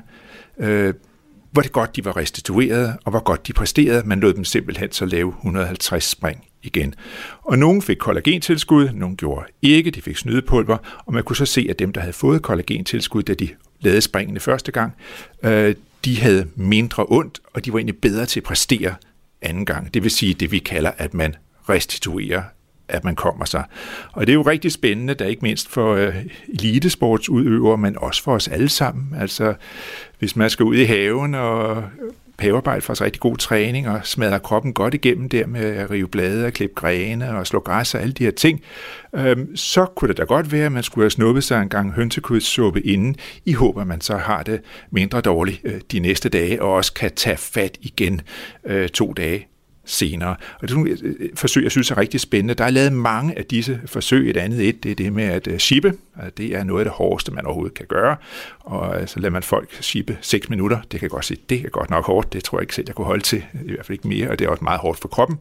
hvor det godt de var restitueret, og hvor godt de præsterede. Man lod dem simpelthen så lave et hundrede og halvtreds spring igen. Og nogle fik kollagentilskud, nogle gjorde ikke, de fik snydepulver, og man kunne så se, at dem, der havde fået kollagentilskud, da de lavede springene første gang, de havde mindre ondt, og de var egentlig bedre til at præstere anden gang. Det vil sige det, vi kalder, at man restituerer, at man kommer sig. Og det er jo rigtig spændende, da ikke mindst for øh, elitesportsudøvere, men også for os alle sammen. Altså, hvis man skal ud i haven og havearbejde for os rigtig god træning og smadre kroppen godt igennem der med at rive blade og klippe grene og slå græs og alle de her ting, øhm, så kunne det da godt være, at man skulle have snuppet sig en gang hønsekødssuppe inden, i håb, at man så har det mindre dårligt øh, de næste dage, og også kan tage fat igen øh, to dage senere. Og det er nogle forsøg, jeg synes er rigtig spændende. Der er lavet mange af disse forsøg. Et andet et, det er det med at shippe. Det er noget af det hårdeste, man overhovedet kan gøre. Og så lader man folk shippe seks minutter. Det kan jeg godt sige, det er godt nok hårdt. Det tror jeg ikke selv, jeg kunne holde til. I hvert fald ikke mere, og det er også meget hårdt for kroppen.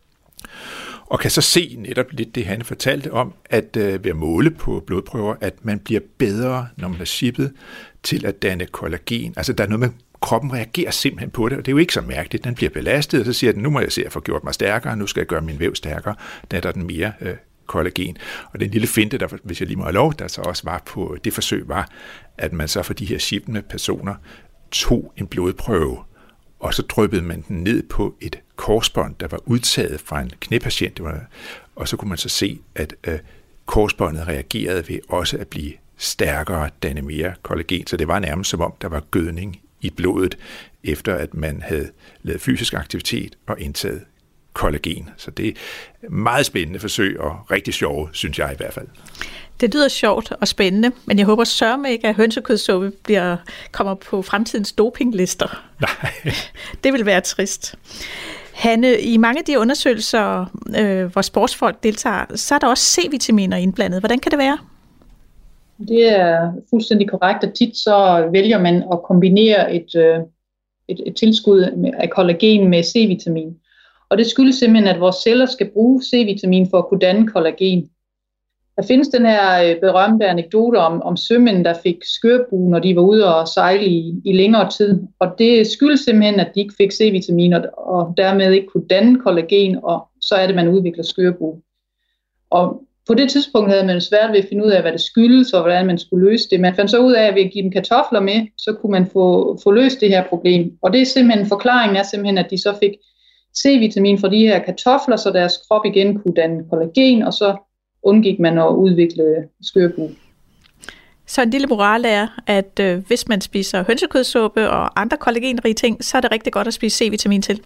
Og kan så se netop lidt det, han fortalte om, at øh, ved at måle på blodprøver, at man bliver bedre, når man er shippet, til at danne kollagen. Altså der er noget med kroppen reagerer simpelthen på det, og det er jo ikke så mærkeligt. Den bliver belastet, og så siger den, nu må jeg se at få gjort mig stærkere, nu skal jeg gøre min væv stærkere, der er der den mere øh, kollagen. Og den lille finte, der, hvis jeg lige må have lov, der så også var på det forsøg, var, at man så for de her shippende personer tog en blodprøve, og så dryppede man den ned på et korsbånd, der var udtaget fra en knæpatient, og så kunne man så se, at øh, korsbåndet reagerede ved også at blive stærkere, danne mere kollagen, så det var nærmest som om, der var gødning i blodet, efter at man havde lavet fysisk aktivitet og indtaget kollagen. Så det er meget spændende forsøg, og rigtig sjove, synes jeg i hvert fald. Det lyder sjovt og spændende, men jeg håber sørme ikke, at hønsekødssuppe bliver, kommer på fremtidens dopinglister. Nej. Det vil være trist. Hanne, i mange af de undersøgelser, øh, hvor sportsfolk deltager, så er der også C-vitaminer indblandet. Hvordan kan det være? Det er fuldstændig korrekt, og tit så vælger man at kombinere et, et, et tilskud af kollagen med C-vitamin. Og det skyldes simpelthen, at vores celler skal bruge C-vitamin for at kunne danne kollagen. Der findes den her berømte anekdote om, om sømænd, der fik skørbug, når de var ude og sejle i, i længere tid. Og det skyldes simpelthen, at de ikke fik C-vitamin, og, og dermed ikke kunne danne kollagen, og så er det, man udvikler skørbug. Og på det tidspunkt havde man svært ved at finde ud af, hvad det skyldes, og hvordan man skulle løse det. Man fandt så ud af, at ved at give dem kartofler med, så kunne man få, få løst det her problem. Og det er simpelthen, forklaringen er simpelthen, at de så fik C-vitamin fra de her kartofler, så deres krop igen kunne danne kollagen, og så undgik man at udvikle skørbug. Så en lille moral er, at øh, hvis man spiser hønsekødssuppe og andre kollagenrige ting, så er det rigtig godt at spise C-vitamin til.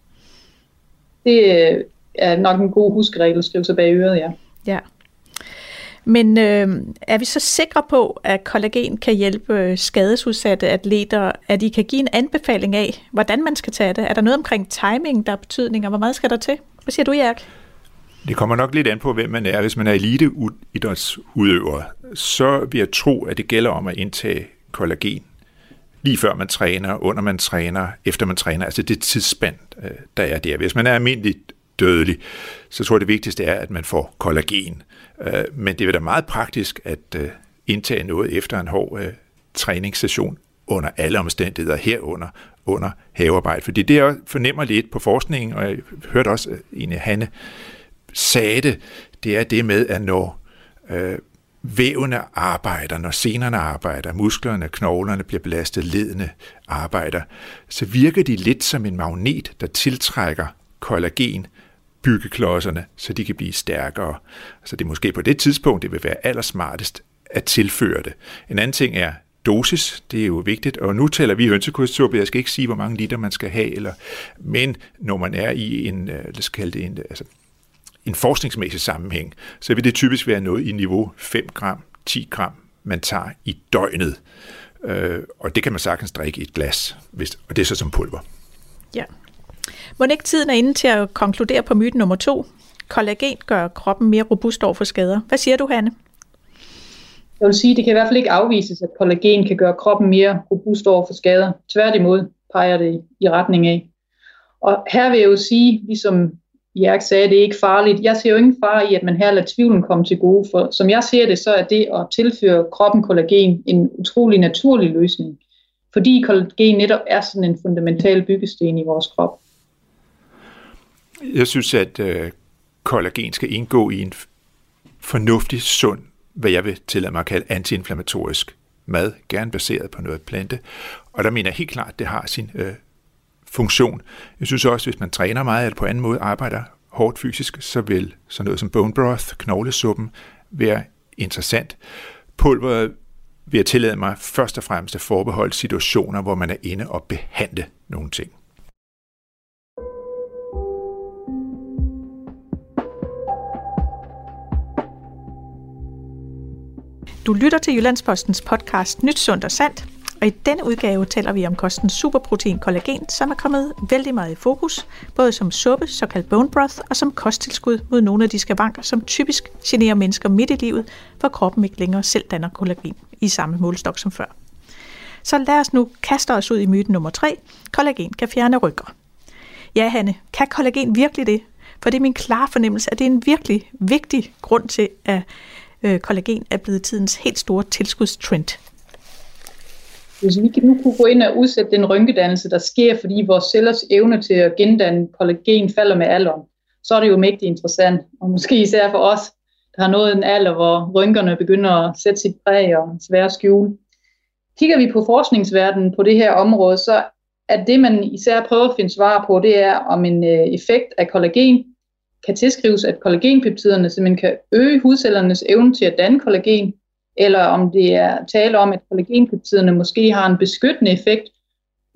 Det øh, er nok en god huskeregel at skrive sig bag øret, ja. Ja. Men øh, er vi så sikre på, at kollagen kan hjælpe skadesudsatte atleter, at I kan give en anbefaling af, hvordan man skal tage det? Er der noget omkring timing, der er betydning, og hvor meget skal der til? Hvad siger du, Erik? Det kommer nok lidt an på, hvem man er. Hvis man er eliteidrætsudøver, så vil jeg tro, at det gælder om at indtage kollagen lige før man træner, under man træner, efter man træner. Altså det tidsspand, der er der. Hvis man er almindeligt dødelig, så tror jeg, det vigtigste er, at man får kollagen. Men det vil da meget praktisk at indtage noget efter en hård træningssession under alle omstændigheder, herunder under havearbejde. Fordi det jeg fornemmer lidt på forskningen, og jeg hørte også en af Hanne sagde det, det er det med, at når øh, vævene arbejder, når senerne arbejder, musklerne, knoglerne bliver belastet, ledene arbejder, så virker de lidt som en magnet, der tiltrækker kollagen, byggeklodserne, så de kan blive stærkere. Så det er måske på det tidspunkt, det vil være allersmartest at tilføre det. En anden ting er dosis, det er jo vigtigt, og nu taler vi hønsekødssuppe, jeg skal ikke sige, hvor mange liter man skal have, eller, men når man er i en, lad os kalde det en, altså, en forskningsmæssig sammenhæng, så vil det typisk være noget i niveau fem gram, ti gram, man tager i døgnet. Øh, og det kan man sagtens drikke i et glas, hvis, og det er så som pulver. Ja. Må ikke tiden er inde til at konkludere på myte nummer to? Kollagen gør kroppen mere robust over for skader. Hvad siger du, Hanne? Jeg vil sige, at det kan i hvert fald ikke afvises, at kollagen kan gøre kroppen mere robust over for skader. Tværtimod peger det i retning af. Og her vil jeg jo sige, ligesom Jørg sagde, det er ikke farligt. Jeg ser jo ingen fare i, at man her lader tvivlen komme til gode. For som jeg ser det, så er det at tilføre kroppen kollagen en utrolig naturlig løsning. Fordi kollagen netop er sådan en fundamental byggesten i vores krop. Jeg synes, at øh, kollagen skal indgå i en fornuftig, sund, hvad jeg vil tillade mig at kalde antiinflammatorisk mad, gerne baseret på noget plante. Og der mener jeg helt klart, at det har sin øh, funktion. Jeg synes også, hvis man træner meget eller på anden måde arbejder hårdt fysisk, så vil sådan noget som bone broth, knoglesuppen, være interessant. Pulveret vil jeg tillade mig først og fremmest at forbeholde situationer, hvor man er inde og behandle nogle ting. Du lytter til Jyllandspostens podcast Nyt, Sundt og Sandt, og i denne udgave taler vi om kostens superprotein kollagen, som er kommet vældig meget i fokus, både som suppe, såkaldt bone broth, og som kosttilskud mod nogle af de skavanker, som typisk generer mennesker midt i livet, hvor kroppen ikke længere selv danner kollagen i samme målestok som før. Så lad os nu kaste os ud i myte nummer tre. Kollagen kan fjerne rynker. Ja, Hanne, kan kollagen virkelig det? For det er min klare fornemmelse, at det er en virkelig vigtig grund til, at øh, kollagen er blevet tidens helt store tilskudstrend. Hvis vi nu kunne gå ind og udsætte den rynkedannelse, der sker, fordi vores cellers evne til at gendanne kollagen falder med alderen, så er det jo mægtigt interessant. Og måske især for os, der har nået en alder, hvor rynkerne begynder at sætte sit præg og svære skjule. Kigger vi på forskningsverdenen på det her område, så er det, man især prøver at finde svar på, det er, om en effekt af kollagen kan tilskrives, at kollagenpeptiderne simpelthen kan øge hudcellernes evne til at danne kollagen, eller om det er tale om, at kollagenpeptiderne måske har en beskyttende effekt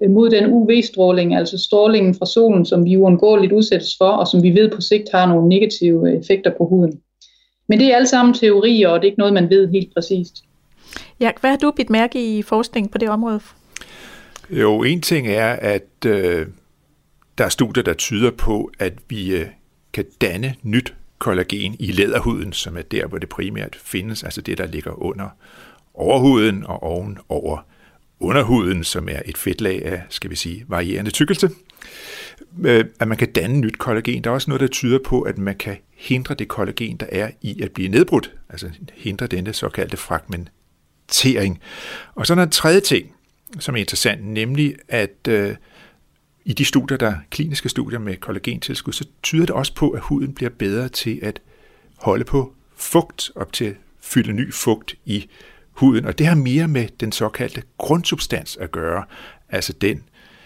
mod den U V-stråling, altså strålingen fra solen, som vi uundgåeligt udsættes for, og som vi ved på sigt har nogle negative effekter på huden. Men det er alle sammen teorier, og det er ikke noget, man ved helt præcist. Ja, hvad har du bidt mærke i forskningen på det område? Jo, en ting er, at øh, der er studier, der tyder på, at vi øh, kan danne nyt kollagen i læderhuden, som er der, hvor det primært findes, altså det, der ligger under overhuden og oven over underhuden, som er et fedtlag af, skal vi sige, varierende tykkelse. Øh, at man kan danne nyt kollagen. Der er også noget, der tyder på, at man kan hindre det kollagen, der er i at blive nedbrudt, altså hindre denne såkaldte fragmentering. Og så er der en tredje ting, som er interessant, nemlig at øh, i de studier, der kliniske studier med kollagentilskud, så tyder det også på, at huden bliver bedre til at holde på fugt, op til at fylde ny fugt i huden. Og det har mere med den såkaldte grundsubstans at gøre, altså den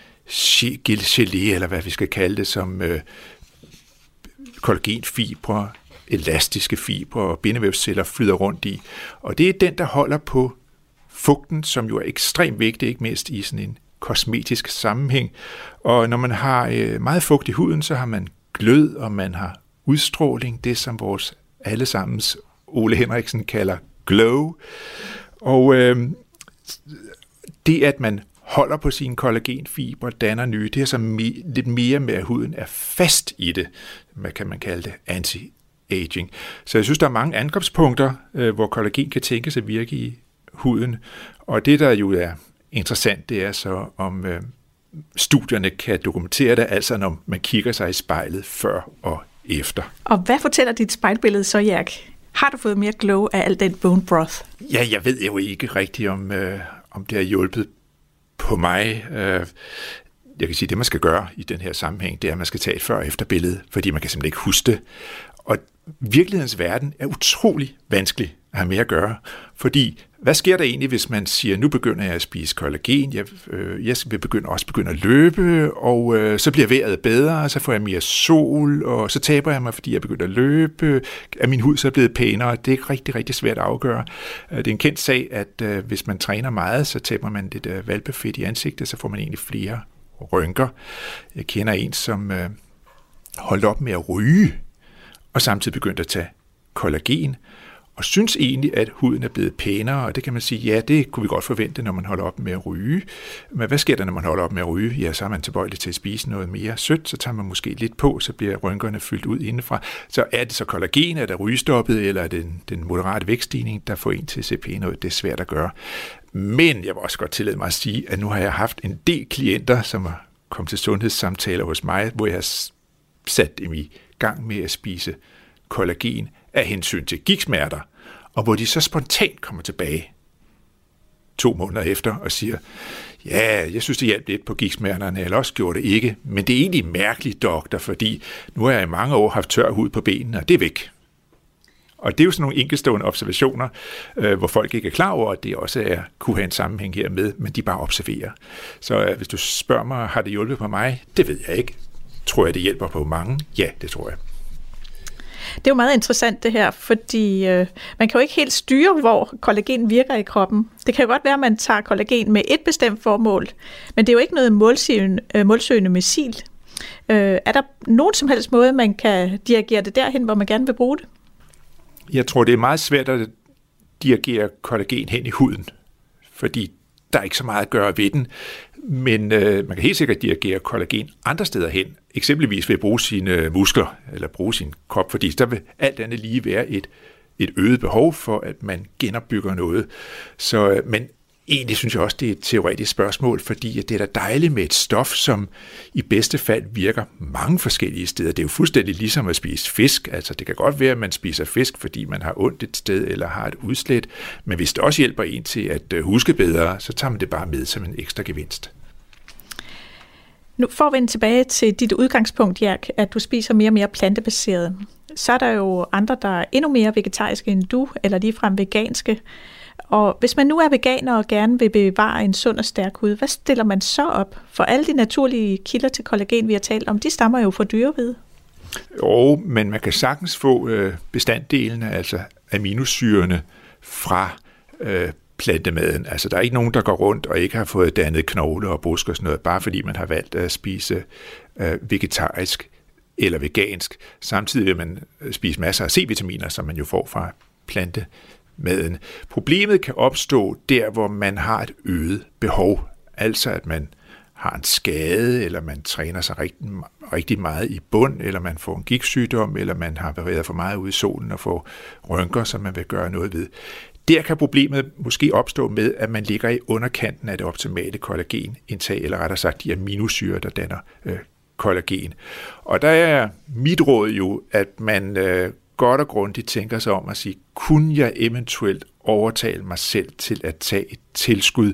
gelé, eller hvad vi skal kalde det, som øh, kollagenfibre, elastiske fibre og bindevævsceller flyder rundt i. Og det er den, der holder på fugten, som jo er ekstremt vigtig, ikke mindst i sådan en kosmetisk sammenhæng. Og når man har øh, meget fugt i huden, så har man glød, og man har udstråling, det som vores allesammens Ole Henriksen kalder glow. Og øh, det, at man holder på sine kollagenfibre, danner nye, det er så me- lidt mere med, at huden er fast i det. Hvad kan man kalde det? Anti-aging. Så jeg synes, der er mange angrebspunkter, øh, hvor kollagen kan tænkes at virke i huden. Og det, der jo er interessant, det er så, om øh, studierne kan dokumentere det, altså når man kigger sig i spejlet før og efter. Og hvad fortæller dit spejlbillede så, Jack? Har du fået mere glow af al den bone broth? Ja, jeg ved jo ikke rigtigt, om, øh, om det har hjulpet på mig. Øh, jeg kan sige, det man skal gøre i den her sammenhæng, det er, at man skal tage et før- og efterbillede, fordi man kan simpelthen ikke huske det. Og virkelighedens verden er utrolig vanskelig at have med at gøre, fordi hvad sker der egentlig, hvis man siger, nu begynder jeg at spise kollagen, jeg, øh, jeg vil begynde, også begynde at løbe, og øh, så bliver vejret bedre, så får jeg mere sol, og så taber jeg mig, fordi jeg begynder at løbe, er min hud så blevet pænere? Det er rigtig, rigtig svært at afgøre. Det er en kendt sag, at øh, hvis man træner meget, så taber man lidt øh, hvalpefedt i ansigtet, så får man egentlig flere rynker. Jeg kender en, som øh, holdt op med at ryge, og samtidig begyndte at tage kollagen, og synes egentlig, at huden er blevet pænere, og det kan man sige, ja, det kunne vi godt forvente, når man holder op med at ryge. Men hvad sker der, når man holder op med at ryge? Ja, så er man tilbøjelig til at spise noget mere sødt, så tager man måske lidt på, så bliver rynkerne fyldt ud indefra. Så er det så kollagen, er det rygestoppet, eller er det den, den moderate vækststigning, der får en til at se pænere ud? Det er svært at gøre. Men jeg vil også godt tillade mig at sige, at nu har jeg haft en del klienter, som har kommet til sundhedssamtaler hos mig, hvor jeg har sat dem i gang med at spise kollagen af hensyn til gigtsmerter, og hvor de så spontant kommer tilbage to måneder efter og siger, ja, jeg synes, det hjalp lidt på gigtsmerterne, eller også gjorde det ikke, men det er egentlig mærkeligt, doktor, fordi nu har jeg i mange år haft tør hud på benene, og det er væk. Og det er jo sådan nogle enkeltstående observationer, øh, hvor folk ikke er klar over, at det også er, kunne have en sammenhæng her med, men de bare observerer. Så øh, hvis du spørger mig, har det hjulpet på mig? Det ved jeg ikke. Tror jeg, det hjælper på mange? Ja, det tror jeg. Det er jo meget interessant det her, fordi øh, man kan jo ikke helt styre, hvor kollagen virker i kroppen. Det kan jo godt være, at man tager kollagen med et bestemt formål, men det er jo ikke noget målsøgende, øh, målsøgende missil. Øh, er der nogen som helst måde, man kan dirigere det derhen, hvor man gerne vil bruge det? Jeg tror, det er meget svært at dirigere kollagen hen i huden, fordi der er ikke så meget at gøre ved den. Men øh, man kan helt sikkert dirigere kollagen andre steder hen, eksempelvis ved at bruge sine muskler eller bruge sin krop, fordi der vil alt andet lige være et, et øget behov for, at man genopbygger noget. Så, øh, men egentlig synes jeg også, det er et teoretisk spørgsmål, fordi det er da dejligt med et stof, som i bedste fald virker mange forskellige steder. Det er jo fuldstændig ligesom at spise fisk. Altså det kan godt være, at man spiser fisk, fordi man har ondt et sted eller har et udslæt, men hvis det også hjælper en til at huske bedre, så tager man det bare med som en ekstra gevinst. Nu får vi tilbage til dit udgangspunkt, Jack, at du spiser mere og mere plantebaseret. Så er der jo andre, der er endnu mere vegetariske end du, eller ligefrem veganske. Og hvis man nu er veganer og gerne vil bevare en sund og stærk hud, hvad stiller man så op? For alle de naturlige kilder til kollagen, vi har talt om, de stammer jo fra dyrehvide. Jo, men man kan sagtens få øh, bestanddelene, altså aminosyrene, fra øh, plantemaden. Altså, der er ikke nogen, der går rundt og ikke har fået dannet knogle og busk og sådan noget, bare fordi man har valgt at spise øh, vegetarisk eller vegansk. Samtidig vil man spise masser af C-vitaminer, som man jo får fra plantemaden. Problemet kan opstå der, hvor man har et øget behov. Altså, at man har en skade, eller man træner sig rigtig, rigtig meget i bund, eller man får en gigtsygdom, eller man har været for meget ude i solen og får rynker, som man vil gøre noget ved. Der kan problemet måske opstå med, at man ligger i underkanten af det optimale kollagenindtag, eller rettere sagt de aminosyrer, der danner øh, kollagen. Og der er mit råd jo, at man øh, godt og grundigt tænker sig om at sige, kunne jeg eventuelt overtale mig selv til at tage et tilskud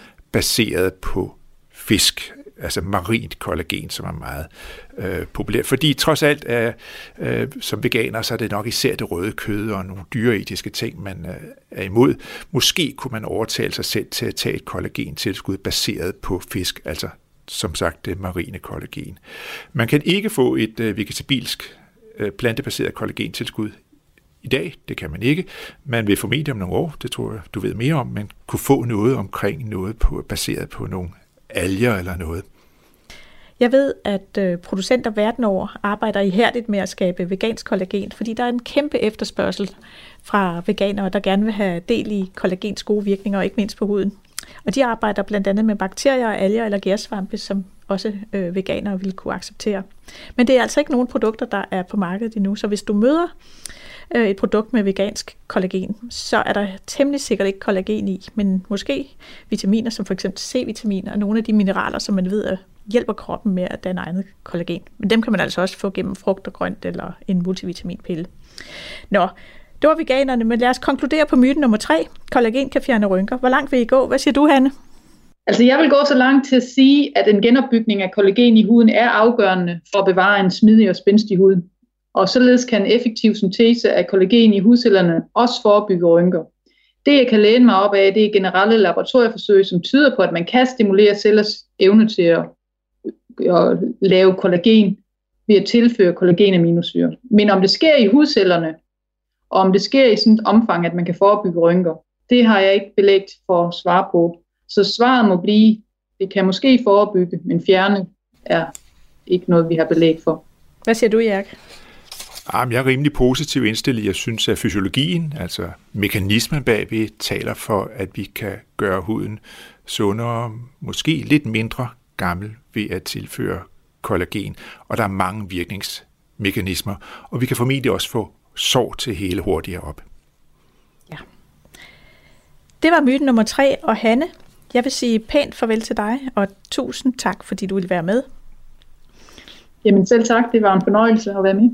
baseret på fisk, altså marint kollagen, som er meget øh, populært. Fordi trods alt, er, øh, som veganer, så er det nok især det røde kød og nogle dyreetiske ting, man øh, er imod. Måske kunne man overtale sig selv til at tage et kollagentilskud baseret på fisk, altså som sagt det marine kollagen. Man kan ikke få et øh, vegetabilsk øh, plantebaseret kollagentilskud i dag, det kan man ikke. Man vil formentlig om nogle år, det tror jeg, du ved mere om, man kunne få noget omkring noget på, baseret på nogle alger eller noget. Jeg ved, at øh, producenter verden over arbejder ihærdigt med at skabe vegansk kollagen, fordi der er en kæmpe efterspørgsel fra veganere, der gerne vil have del i kollagens gode virkninger, og ikke mindst på huden. Og de arbejder blandt andet med bakterier, alger eller gærsvampe, som også øh, veganere vil kunne acceptere. Men det er altså ikke nogen produkter, der er på markedet endnu, så hvis du møder øh, et produkt med vegansk kollagen, så er der temmelig sikkert ikke kollagen i, men måske vitaminer som for eksempel C-vitaminer og nogle af de mineraler, som man ved hjælper kroppen med at danne eget kollagen. Men dem kan man altså også få gennem frugt og grønt eller en multivitaminpille. Nå, det var veganerne, men lad os konkludere på myten nummer tre. Kollagen kan fjerne rynker. Hvor langt vil I gå? Hvad siger du, Hanne? Altså, jeg vil gå så langt til at sige, at en genopbygning af kollagen i huden er afgørende for at bevare en smidig og spændstig hud. Og således kan en effektiv syntese af kollagen i hudcellerne også forebygge rynker. Det, jeg kan læne mig op af, det er generelle laboratorieforsøg, som tyder på, at man kan stimulere cellers evne til at, at lave kollagen ved at tilføre kollagenaminosyre. Men om det sker i hudcellerne, og om det sker i sådan et omfang, at man kan forebygge rynker, det har jeg ikke belæg for at svare på. Så svaret må blive, det kan måske forebygge, men fjerne er ikke noget, vi har belæg for. Hvad siger du, Erik? Jeg er rimelig positiv indstillet. Jeg synes, at fysiologien, altså mekanismen bagved, taler for, at vi kan gøre huden sundere, måske lidt mindre gammel ved at tilføre kollagen. Og der er mange virkningsmekanismer, og vi kan formentlig også få sår til hele hurtigere op. Ja. Det var myten nummer tre, og Hanne, jeg vil sige pænt farvel til dig, og tusind tak, fordi du ville være med. Jamen selv tak, det var en fornøjelse at være med.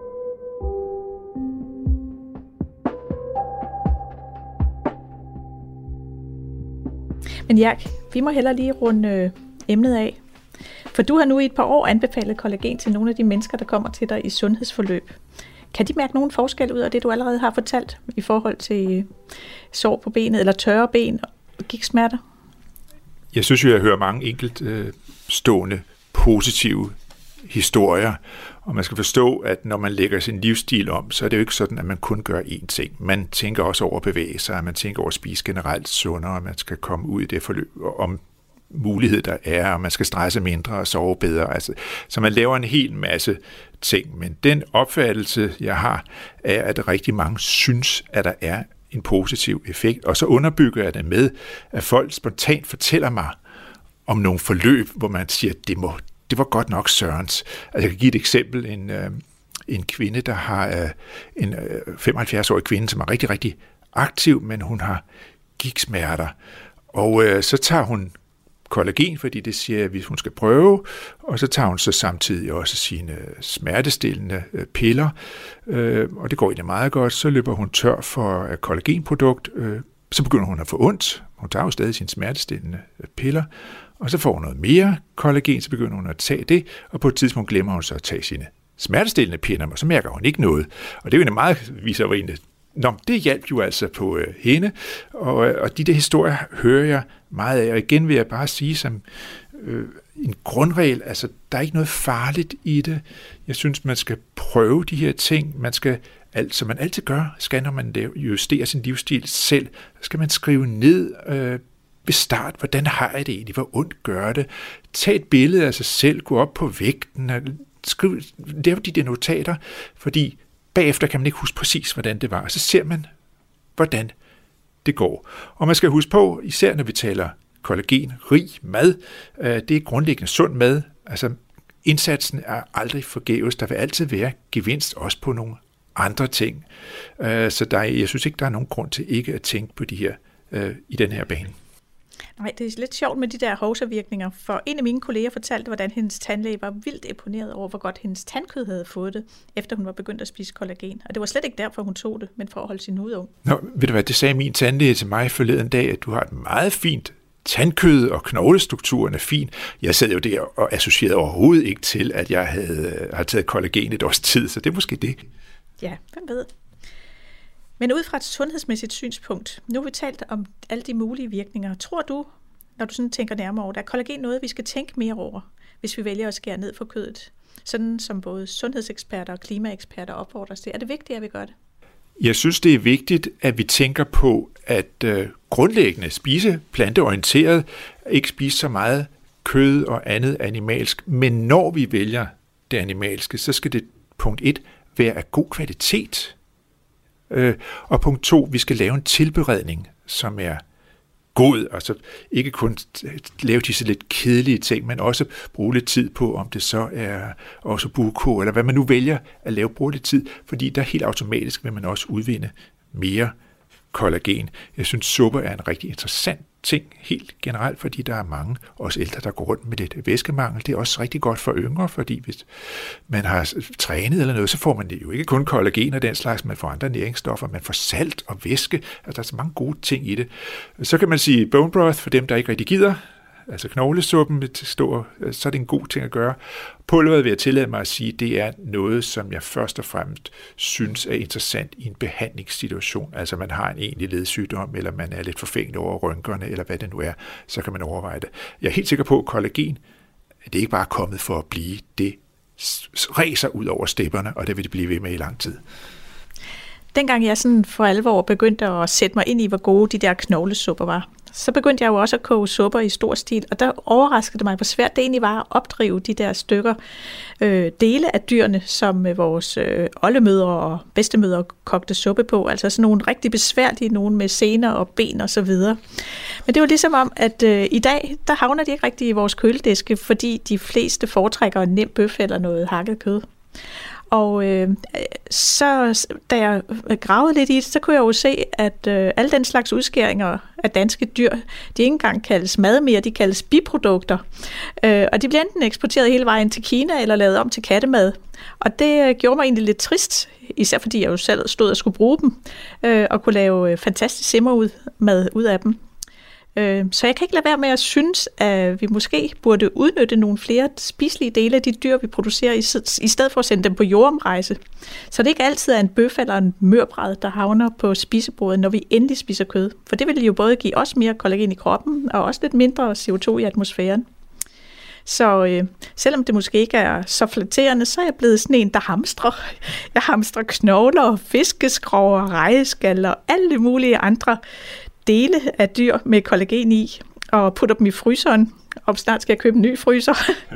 Men Erik, vi må hellere lige runde øh, emnet af. For du har nu i et par år anbefalet kollagen til nogle af de mennesker, der kommer til dig i sundhedsforløb. Kan de mærke nogen forskel ud af det, du allerede har fortalt, i forhold til øh, sår på benet, eller tørre ben og gigtsmerter? Jeg synes jo, jeg hører mange enkeltstående øh, positive historier, og man skal forstå, at når man lægger sin livsstil om, så er det jo ikke sådan, at man kun gør én ting. Man tænker også over at bevæge sig, man tænker over at spise generelt sundere, og man skal komme ud i det forløb om mulighed, der er, og man skal stresse mindre og sove bedre. Altså, så man laver en hel masse ting, men den opfattelse, jeg har, er, at rigtig mange synes, at der er en positiv effekt, og så underbygger jeg det med, at folk spontant fortæller mig om nogle forløb, hvor man siger, at det må det var godt nok Sørens. Altså, jeg kan give et eksempel. En, øh, en kvinde, der har øh, en øh, femoghalvfjerds-årig kvinde, som er rigtig, rigtig aktiv, men hun har gigtsmerter. Og øh, så tager hun kollagen, fordi det siger jeg, hvis hun skal prøve, og så tager hun så samtidig også sine smertestillende øh, piller, øh, og det går egentlig meget godt. Så løber hun tør for øh, kollagenprodukt, øh, så begynder hun at få ondt. Hun tager jo stadig sine smertestillende øh, piller, og så får hun noget mere kollagen, så begynder hun at tage det, og på et tidspunkt glemmer hun så at tage sine smertestillende piller, og så mærker hun ikke noget. Og det er jo en meget viserende. Nå, det hjalp jo altså på øh, hende, og, og de der historier hører jeg meget af, og igen vil jeg bare sige, som øh, en grundregel, altså der er ikke noget farligt i det. Jeg synes, man skal prøve de her ting. Man skal, alt, som man altid gør, skal når man justerer sin livsstil selv, så skal man skrive ned øh, ved start, hvordan har jeg det egentlig, hvor ondt gør det. Tag et billede af sig selv, gå op på vægten, skriv, lav de der notater, fordi bagefter kan man ikke huske præcis, hvordan det var. Og så ser man, hvordan det går. Og man skal huske på, især når vi taler kollagenrig mad, det er grundlæggende sund mad. Altså, indsatsen er aldrig forgæves. Der vil altid være gevinst også på nogle andre ting. Så der, jeg synes ikke, der er nogen grund til ikke at tænke på de her i den her bane. Nej, det er lidt sjovt med de der hovsavirkninger, for en af mine kolleger fortalte, hvordan hendes tandlæge var vildt imponeret over, hvor godt hendes tandkød havde fået det, efter hun var begyndt at spise kollagen. Og det var slet ikke derfor, hun tog det, men for at holde sin hud ung. Nå, ved du hvad, det sagde min tandlæge til mig forleden dag, at du har et meget fint tandkød, og knoglestrukturen er fin. Jeg sad jo der og associerede overhovedet ikke til, at jeg havde, havde taget kollagen et års tid, så det er måske det. Ja, hvem ved. Men ud fra et sundhedsmæssigt synspunkt, nu har vi talt om alle de mulige virkninger. Tror du, når du sådan tænker nærmere over det, er kollagen noget, vi skal tænke mere over, hvis vi vælger at skære ned for kødet? Sådan som både sundhedseksperter og klimaeksperter opfordrer os til. Er det vigtigt, at vi gør det? Jeg synes, det er vigtigt, at vi tænker på, at øh, grundlæggende spise planteorienteret, ikke spise så meget kød og andet animalsk, men når vi vælger det animalske, så skal det punkt et være af god kvalitet. Øh, og punkt to, vi skal lave en tilberedning, som er god, altså ikke kun lave disse lidt kedelige ting, men også bruge lidt tid på, om det så er også buko, eller hvad man nu vælger at lave, bruge lidt tid, fordi der helt automatisk vil man også udvinde mere kollagen. Jeg synes, supper er en rigtig interessant ting helt generelt, fordi der er mange, også ældre, der går rundt med lidt væskemangel. Det er også rigtig godt for yngre, fordi hvis man har trænet eller noget, så får man det jo ikke kun kollagen og den slags, man får andre næringsstoffer, man får salt og væske. Altså, der er så mange gode ting i det. Så kan man sige bone broth for dem, der ikke rigtig gider, altså knoglesuppen, så er det en god ting at gøre. Pulveret vil jeg tillade mig at sige, det er noget, som jeg først og fremmest synes er interessant i en behandlingssituation. Altså man har en egentlig ledsygdom, eller man er lidt forfængelig over rynkerne, eller hvad det nu er, så kan man overveje det. Jeg er helt sikker på, at kollagen, det er ikke bare kommet for at blive, det ræser ud over stepperne, og det vil det blive ved med i lang tid. Dengang jeg sådan for alvor begyndte at sætte mig ind i, hvor gode de der knoglesupper var, så begyndte jeg jo også at koge supper i stor stil, og der overraskede det mig, hvor svært det egentlig var at opdrive de der stykker øh, dele af dyrene, som øh, vores øh, oldemødre og bedstemødre kogte suppe på, altså sådan nogle rigtig besværlige, nogle med sener og ben og så videre. Men det var ligesom om, at øh, i dag, der havner de ikke rigtig i vores kølediske, fordi de fleste foretrækker en nem bøf eller noget hakket kød. Og øh, så, da jeg gravede lidt i det, så kunne jeg jo se, at øh, alle den slags udskæringer af danske dyr, de ikke engang kaldes mad mere, de kaldes biprodukter. Øh, og de bliver enten eksporteret hele vejen til Kina, eller lavet om til kattemad. Og det øh, gjorde mig egentlig lidt trist, især fordi jeg jo selv stod og skulle bruge dem, øh, og kunne lave øh, fantastisk simmermad ud af dem. Så jeg kan ikke lade være med at synes, at vi måske burde udnytte nogle flere spiselige dele af de dyr, vi producerer, i stedet for at sende dem på jordomrejse. Så det ikke altid er en bøf eller en mørbræd, der havner på spisebordet, når vi endelig spiser kød. For det vil jo både give os mere kollagen i kroppen, og også lidt mindre C O to i atmosfæren. Så øh, selvom det måske ikke er så flatterende, så er jeg blevet sådan en, der hamstrer. Jeg hamstrer knogler, fiskeskrover, rejeskaller og alle mulige andre dele af dyr med kollagen i, og putter dem i fryseren, og snart skal jeg købe en ny fryser.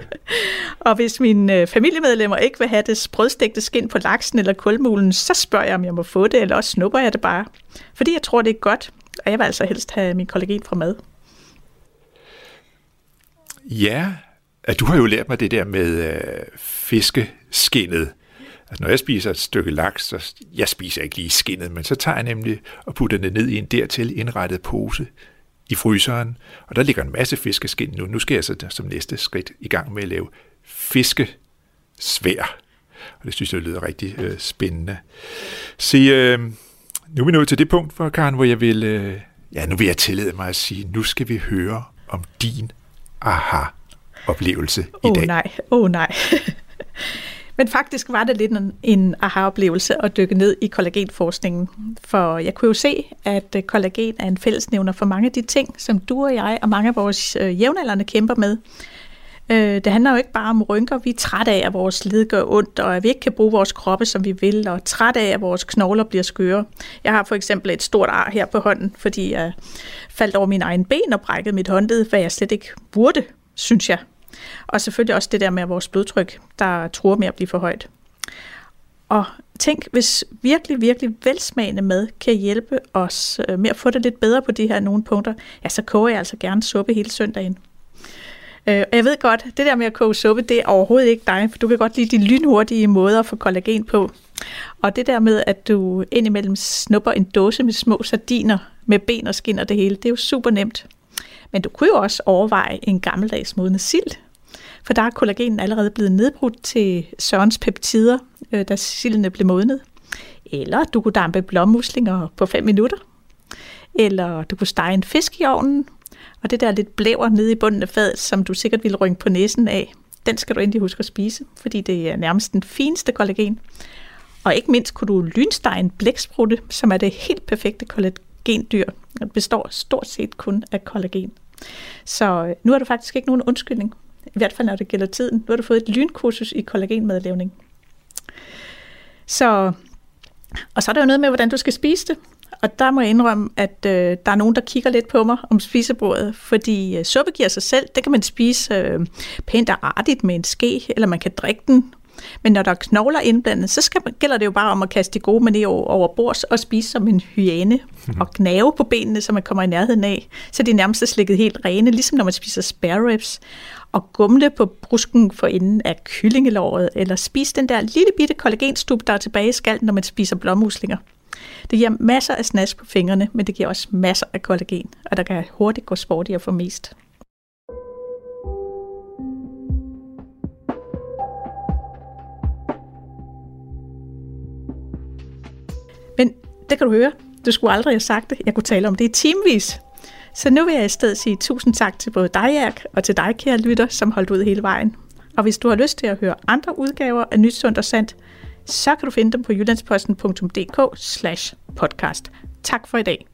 Og hvis mine familiemedlemmer ikke vil have det sprødstegte skind på laksen eller kulmulen, så spørger jeg, om jeg må få det, eller også snupper jeg det bare. Fordi jeg tror, det er godt, og jeg vil altså helst have min kollagen fra mad. Ja, du har jo lært mig det der med øh, fiskeskindet. Altså, når jeg spiser et stykke laks, så jeg spiser ikke lige skindet, men så tager jeg nemlig og putter det ned i en dertil indrettet pose i fryseren, og der ligger en masse fiskeskind nu. Nu skal jeg så som næste skridt i gang med at lave fiskesvær, og det synes jeg lyder rigtig øh, spændende. Så øh, nu er vi nået til det punkt, for Karen, hvor jeg vil, øh, ja, nu vil jeg tillade mig at sige, nu skal vi høre om din aha-oplevelse oh, i dag. Åh nej, åh oh, nej. Men faktisk var det lidt en, en aha-oplevelse at dykke ned i kollagenforskningen, for jeg kunne jo se, at kollagen er en fællesnævner for mange af de ting, som du og jeg og mange af vores øh, jævnaldrende kæmper med. Øh, det handler jo ikke bare om rynker. Vi er trætte af, at vores led gør ondt, og at vi ikke kan bruge vores kroppe, som vi vil, og trætte af, at vores knogler bliver skøre. Jeg har for eksempel et stort ar her på hånden, fordi jeg faldt over mine egne ben og brækkede mit håndled, hvad jeg slet ikke burde, synes jeg. Og selvfølgelig også det der med vores blodtryk, der truer med at blive for højt. Og tænk, hvis virkelig, virkelig velsmagende mad kan hjælpe os med at få det lidt bedre på de her nogle punkter, ja, så koger jeg altså gerne suppe hele søndagen. Jeg ved godt, det der med at koge suppe, det er overhovedet ikke dig, for du kan godt lide de lynhurtige måder at få kollagen på. Og det der med, at du indimellem snupper en dåse med små sardiner med ben og skin og det hele, det er jo super nemt. Men du kunne jo også overveje en gammeldags modne sild, for der er kollagen allerede blevet nedbrudt til Sørens peptider, da sildene blev modnet. Eller du kunne dampe blåmuslinger på fem minutter. Eller du kunne stege en fisk i ovnen. Og det der lidt blæver nede i bunden af fadet, som du sikkert ville rynke på næsen af, den skal du endelig huske at spise, fordi det er nærmest den fineste kollagen. Og ikke mindst kunne du lynstege en blæksprutte, som er det helt perfekte kollagendyr. Det består stort set kun af kollagen. Så nu har du faktisk ikke nogen undskyldning. I hvert fald når det gælder tiden. Nu har du fået et lynkursus i kollagenmadlavning. Så, og så er der jo noget med, hvordan du skal spise det. Og der må jeg indrømme, at øh, der er nogen, der kigger lidt på mig om spisebordet, fordi øh, suppe giver sig selv. Det kan man spise øh, pænt og artigt med en ske, eller man kan drikke den. Men når der er knogler indblandet, så skal man, gælder det jo bare om at kaste de gode manerer over bords og spise som en hyæne mm-hmm. og gnave på benene, så man kommer i nærheden af. Så de nærmest er slikket helt rene, ligesom når man spiser spare ribs. Og gumle på brusken for enden af kyllingelåret, eller spise den der lille bitte kollagenstub, der er tilbage i skallen, når man spiser blåmuslinger. Det giver masser af snask på fingrene, men det giver også masser af kollagen, og der kan hurtigt gå sport i at få mest. Men det kan du høre. Du skulle aldrig have sagt det. Jeg kunne tale om det i timevis. Så nu vil jeg i stedet sige tusind tak til både dig, Erik, og til dig, kære lytter, som holdt ud hele vejen. Og hvis du har lyst til at høre andre udgaver af Nyt, Sundt og Sandt, så kan du finde dem på jyllandsposten punktum d k slash podcast. Tak for i dag.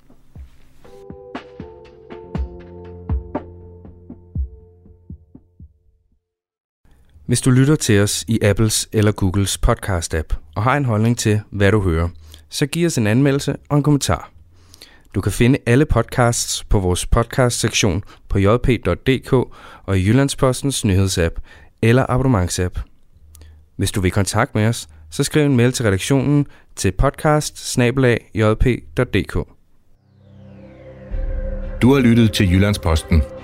Hvis du lytter til os i Apples eller Googles podcast-app og har en holdning til, hvad du hører, så giv os en anmeldelse og en kommentar. Du kan finde alle podcasts på vores podcast-sektion på j p punktum d k og i Jyllandspostens nyhedsapp eller abonnementsapp. Hvis du vil kontakte med os, så skriv en mail til redaktionen til podcast bindestreg j p punktum d k. Du har lyttet til Jyllandsposten.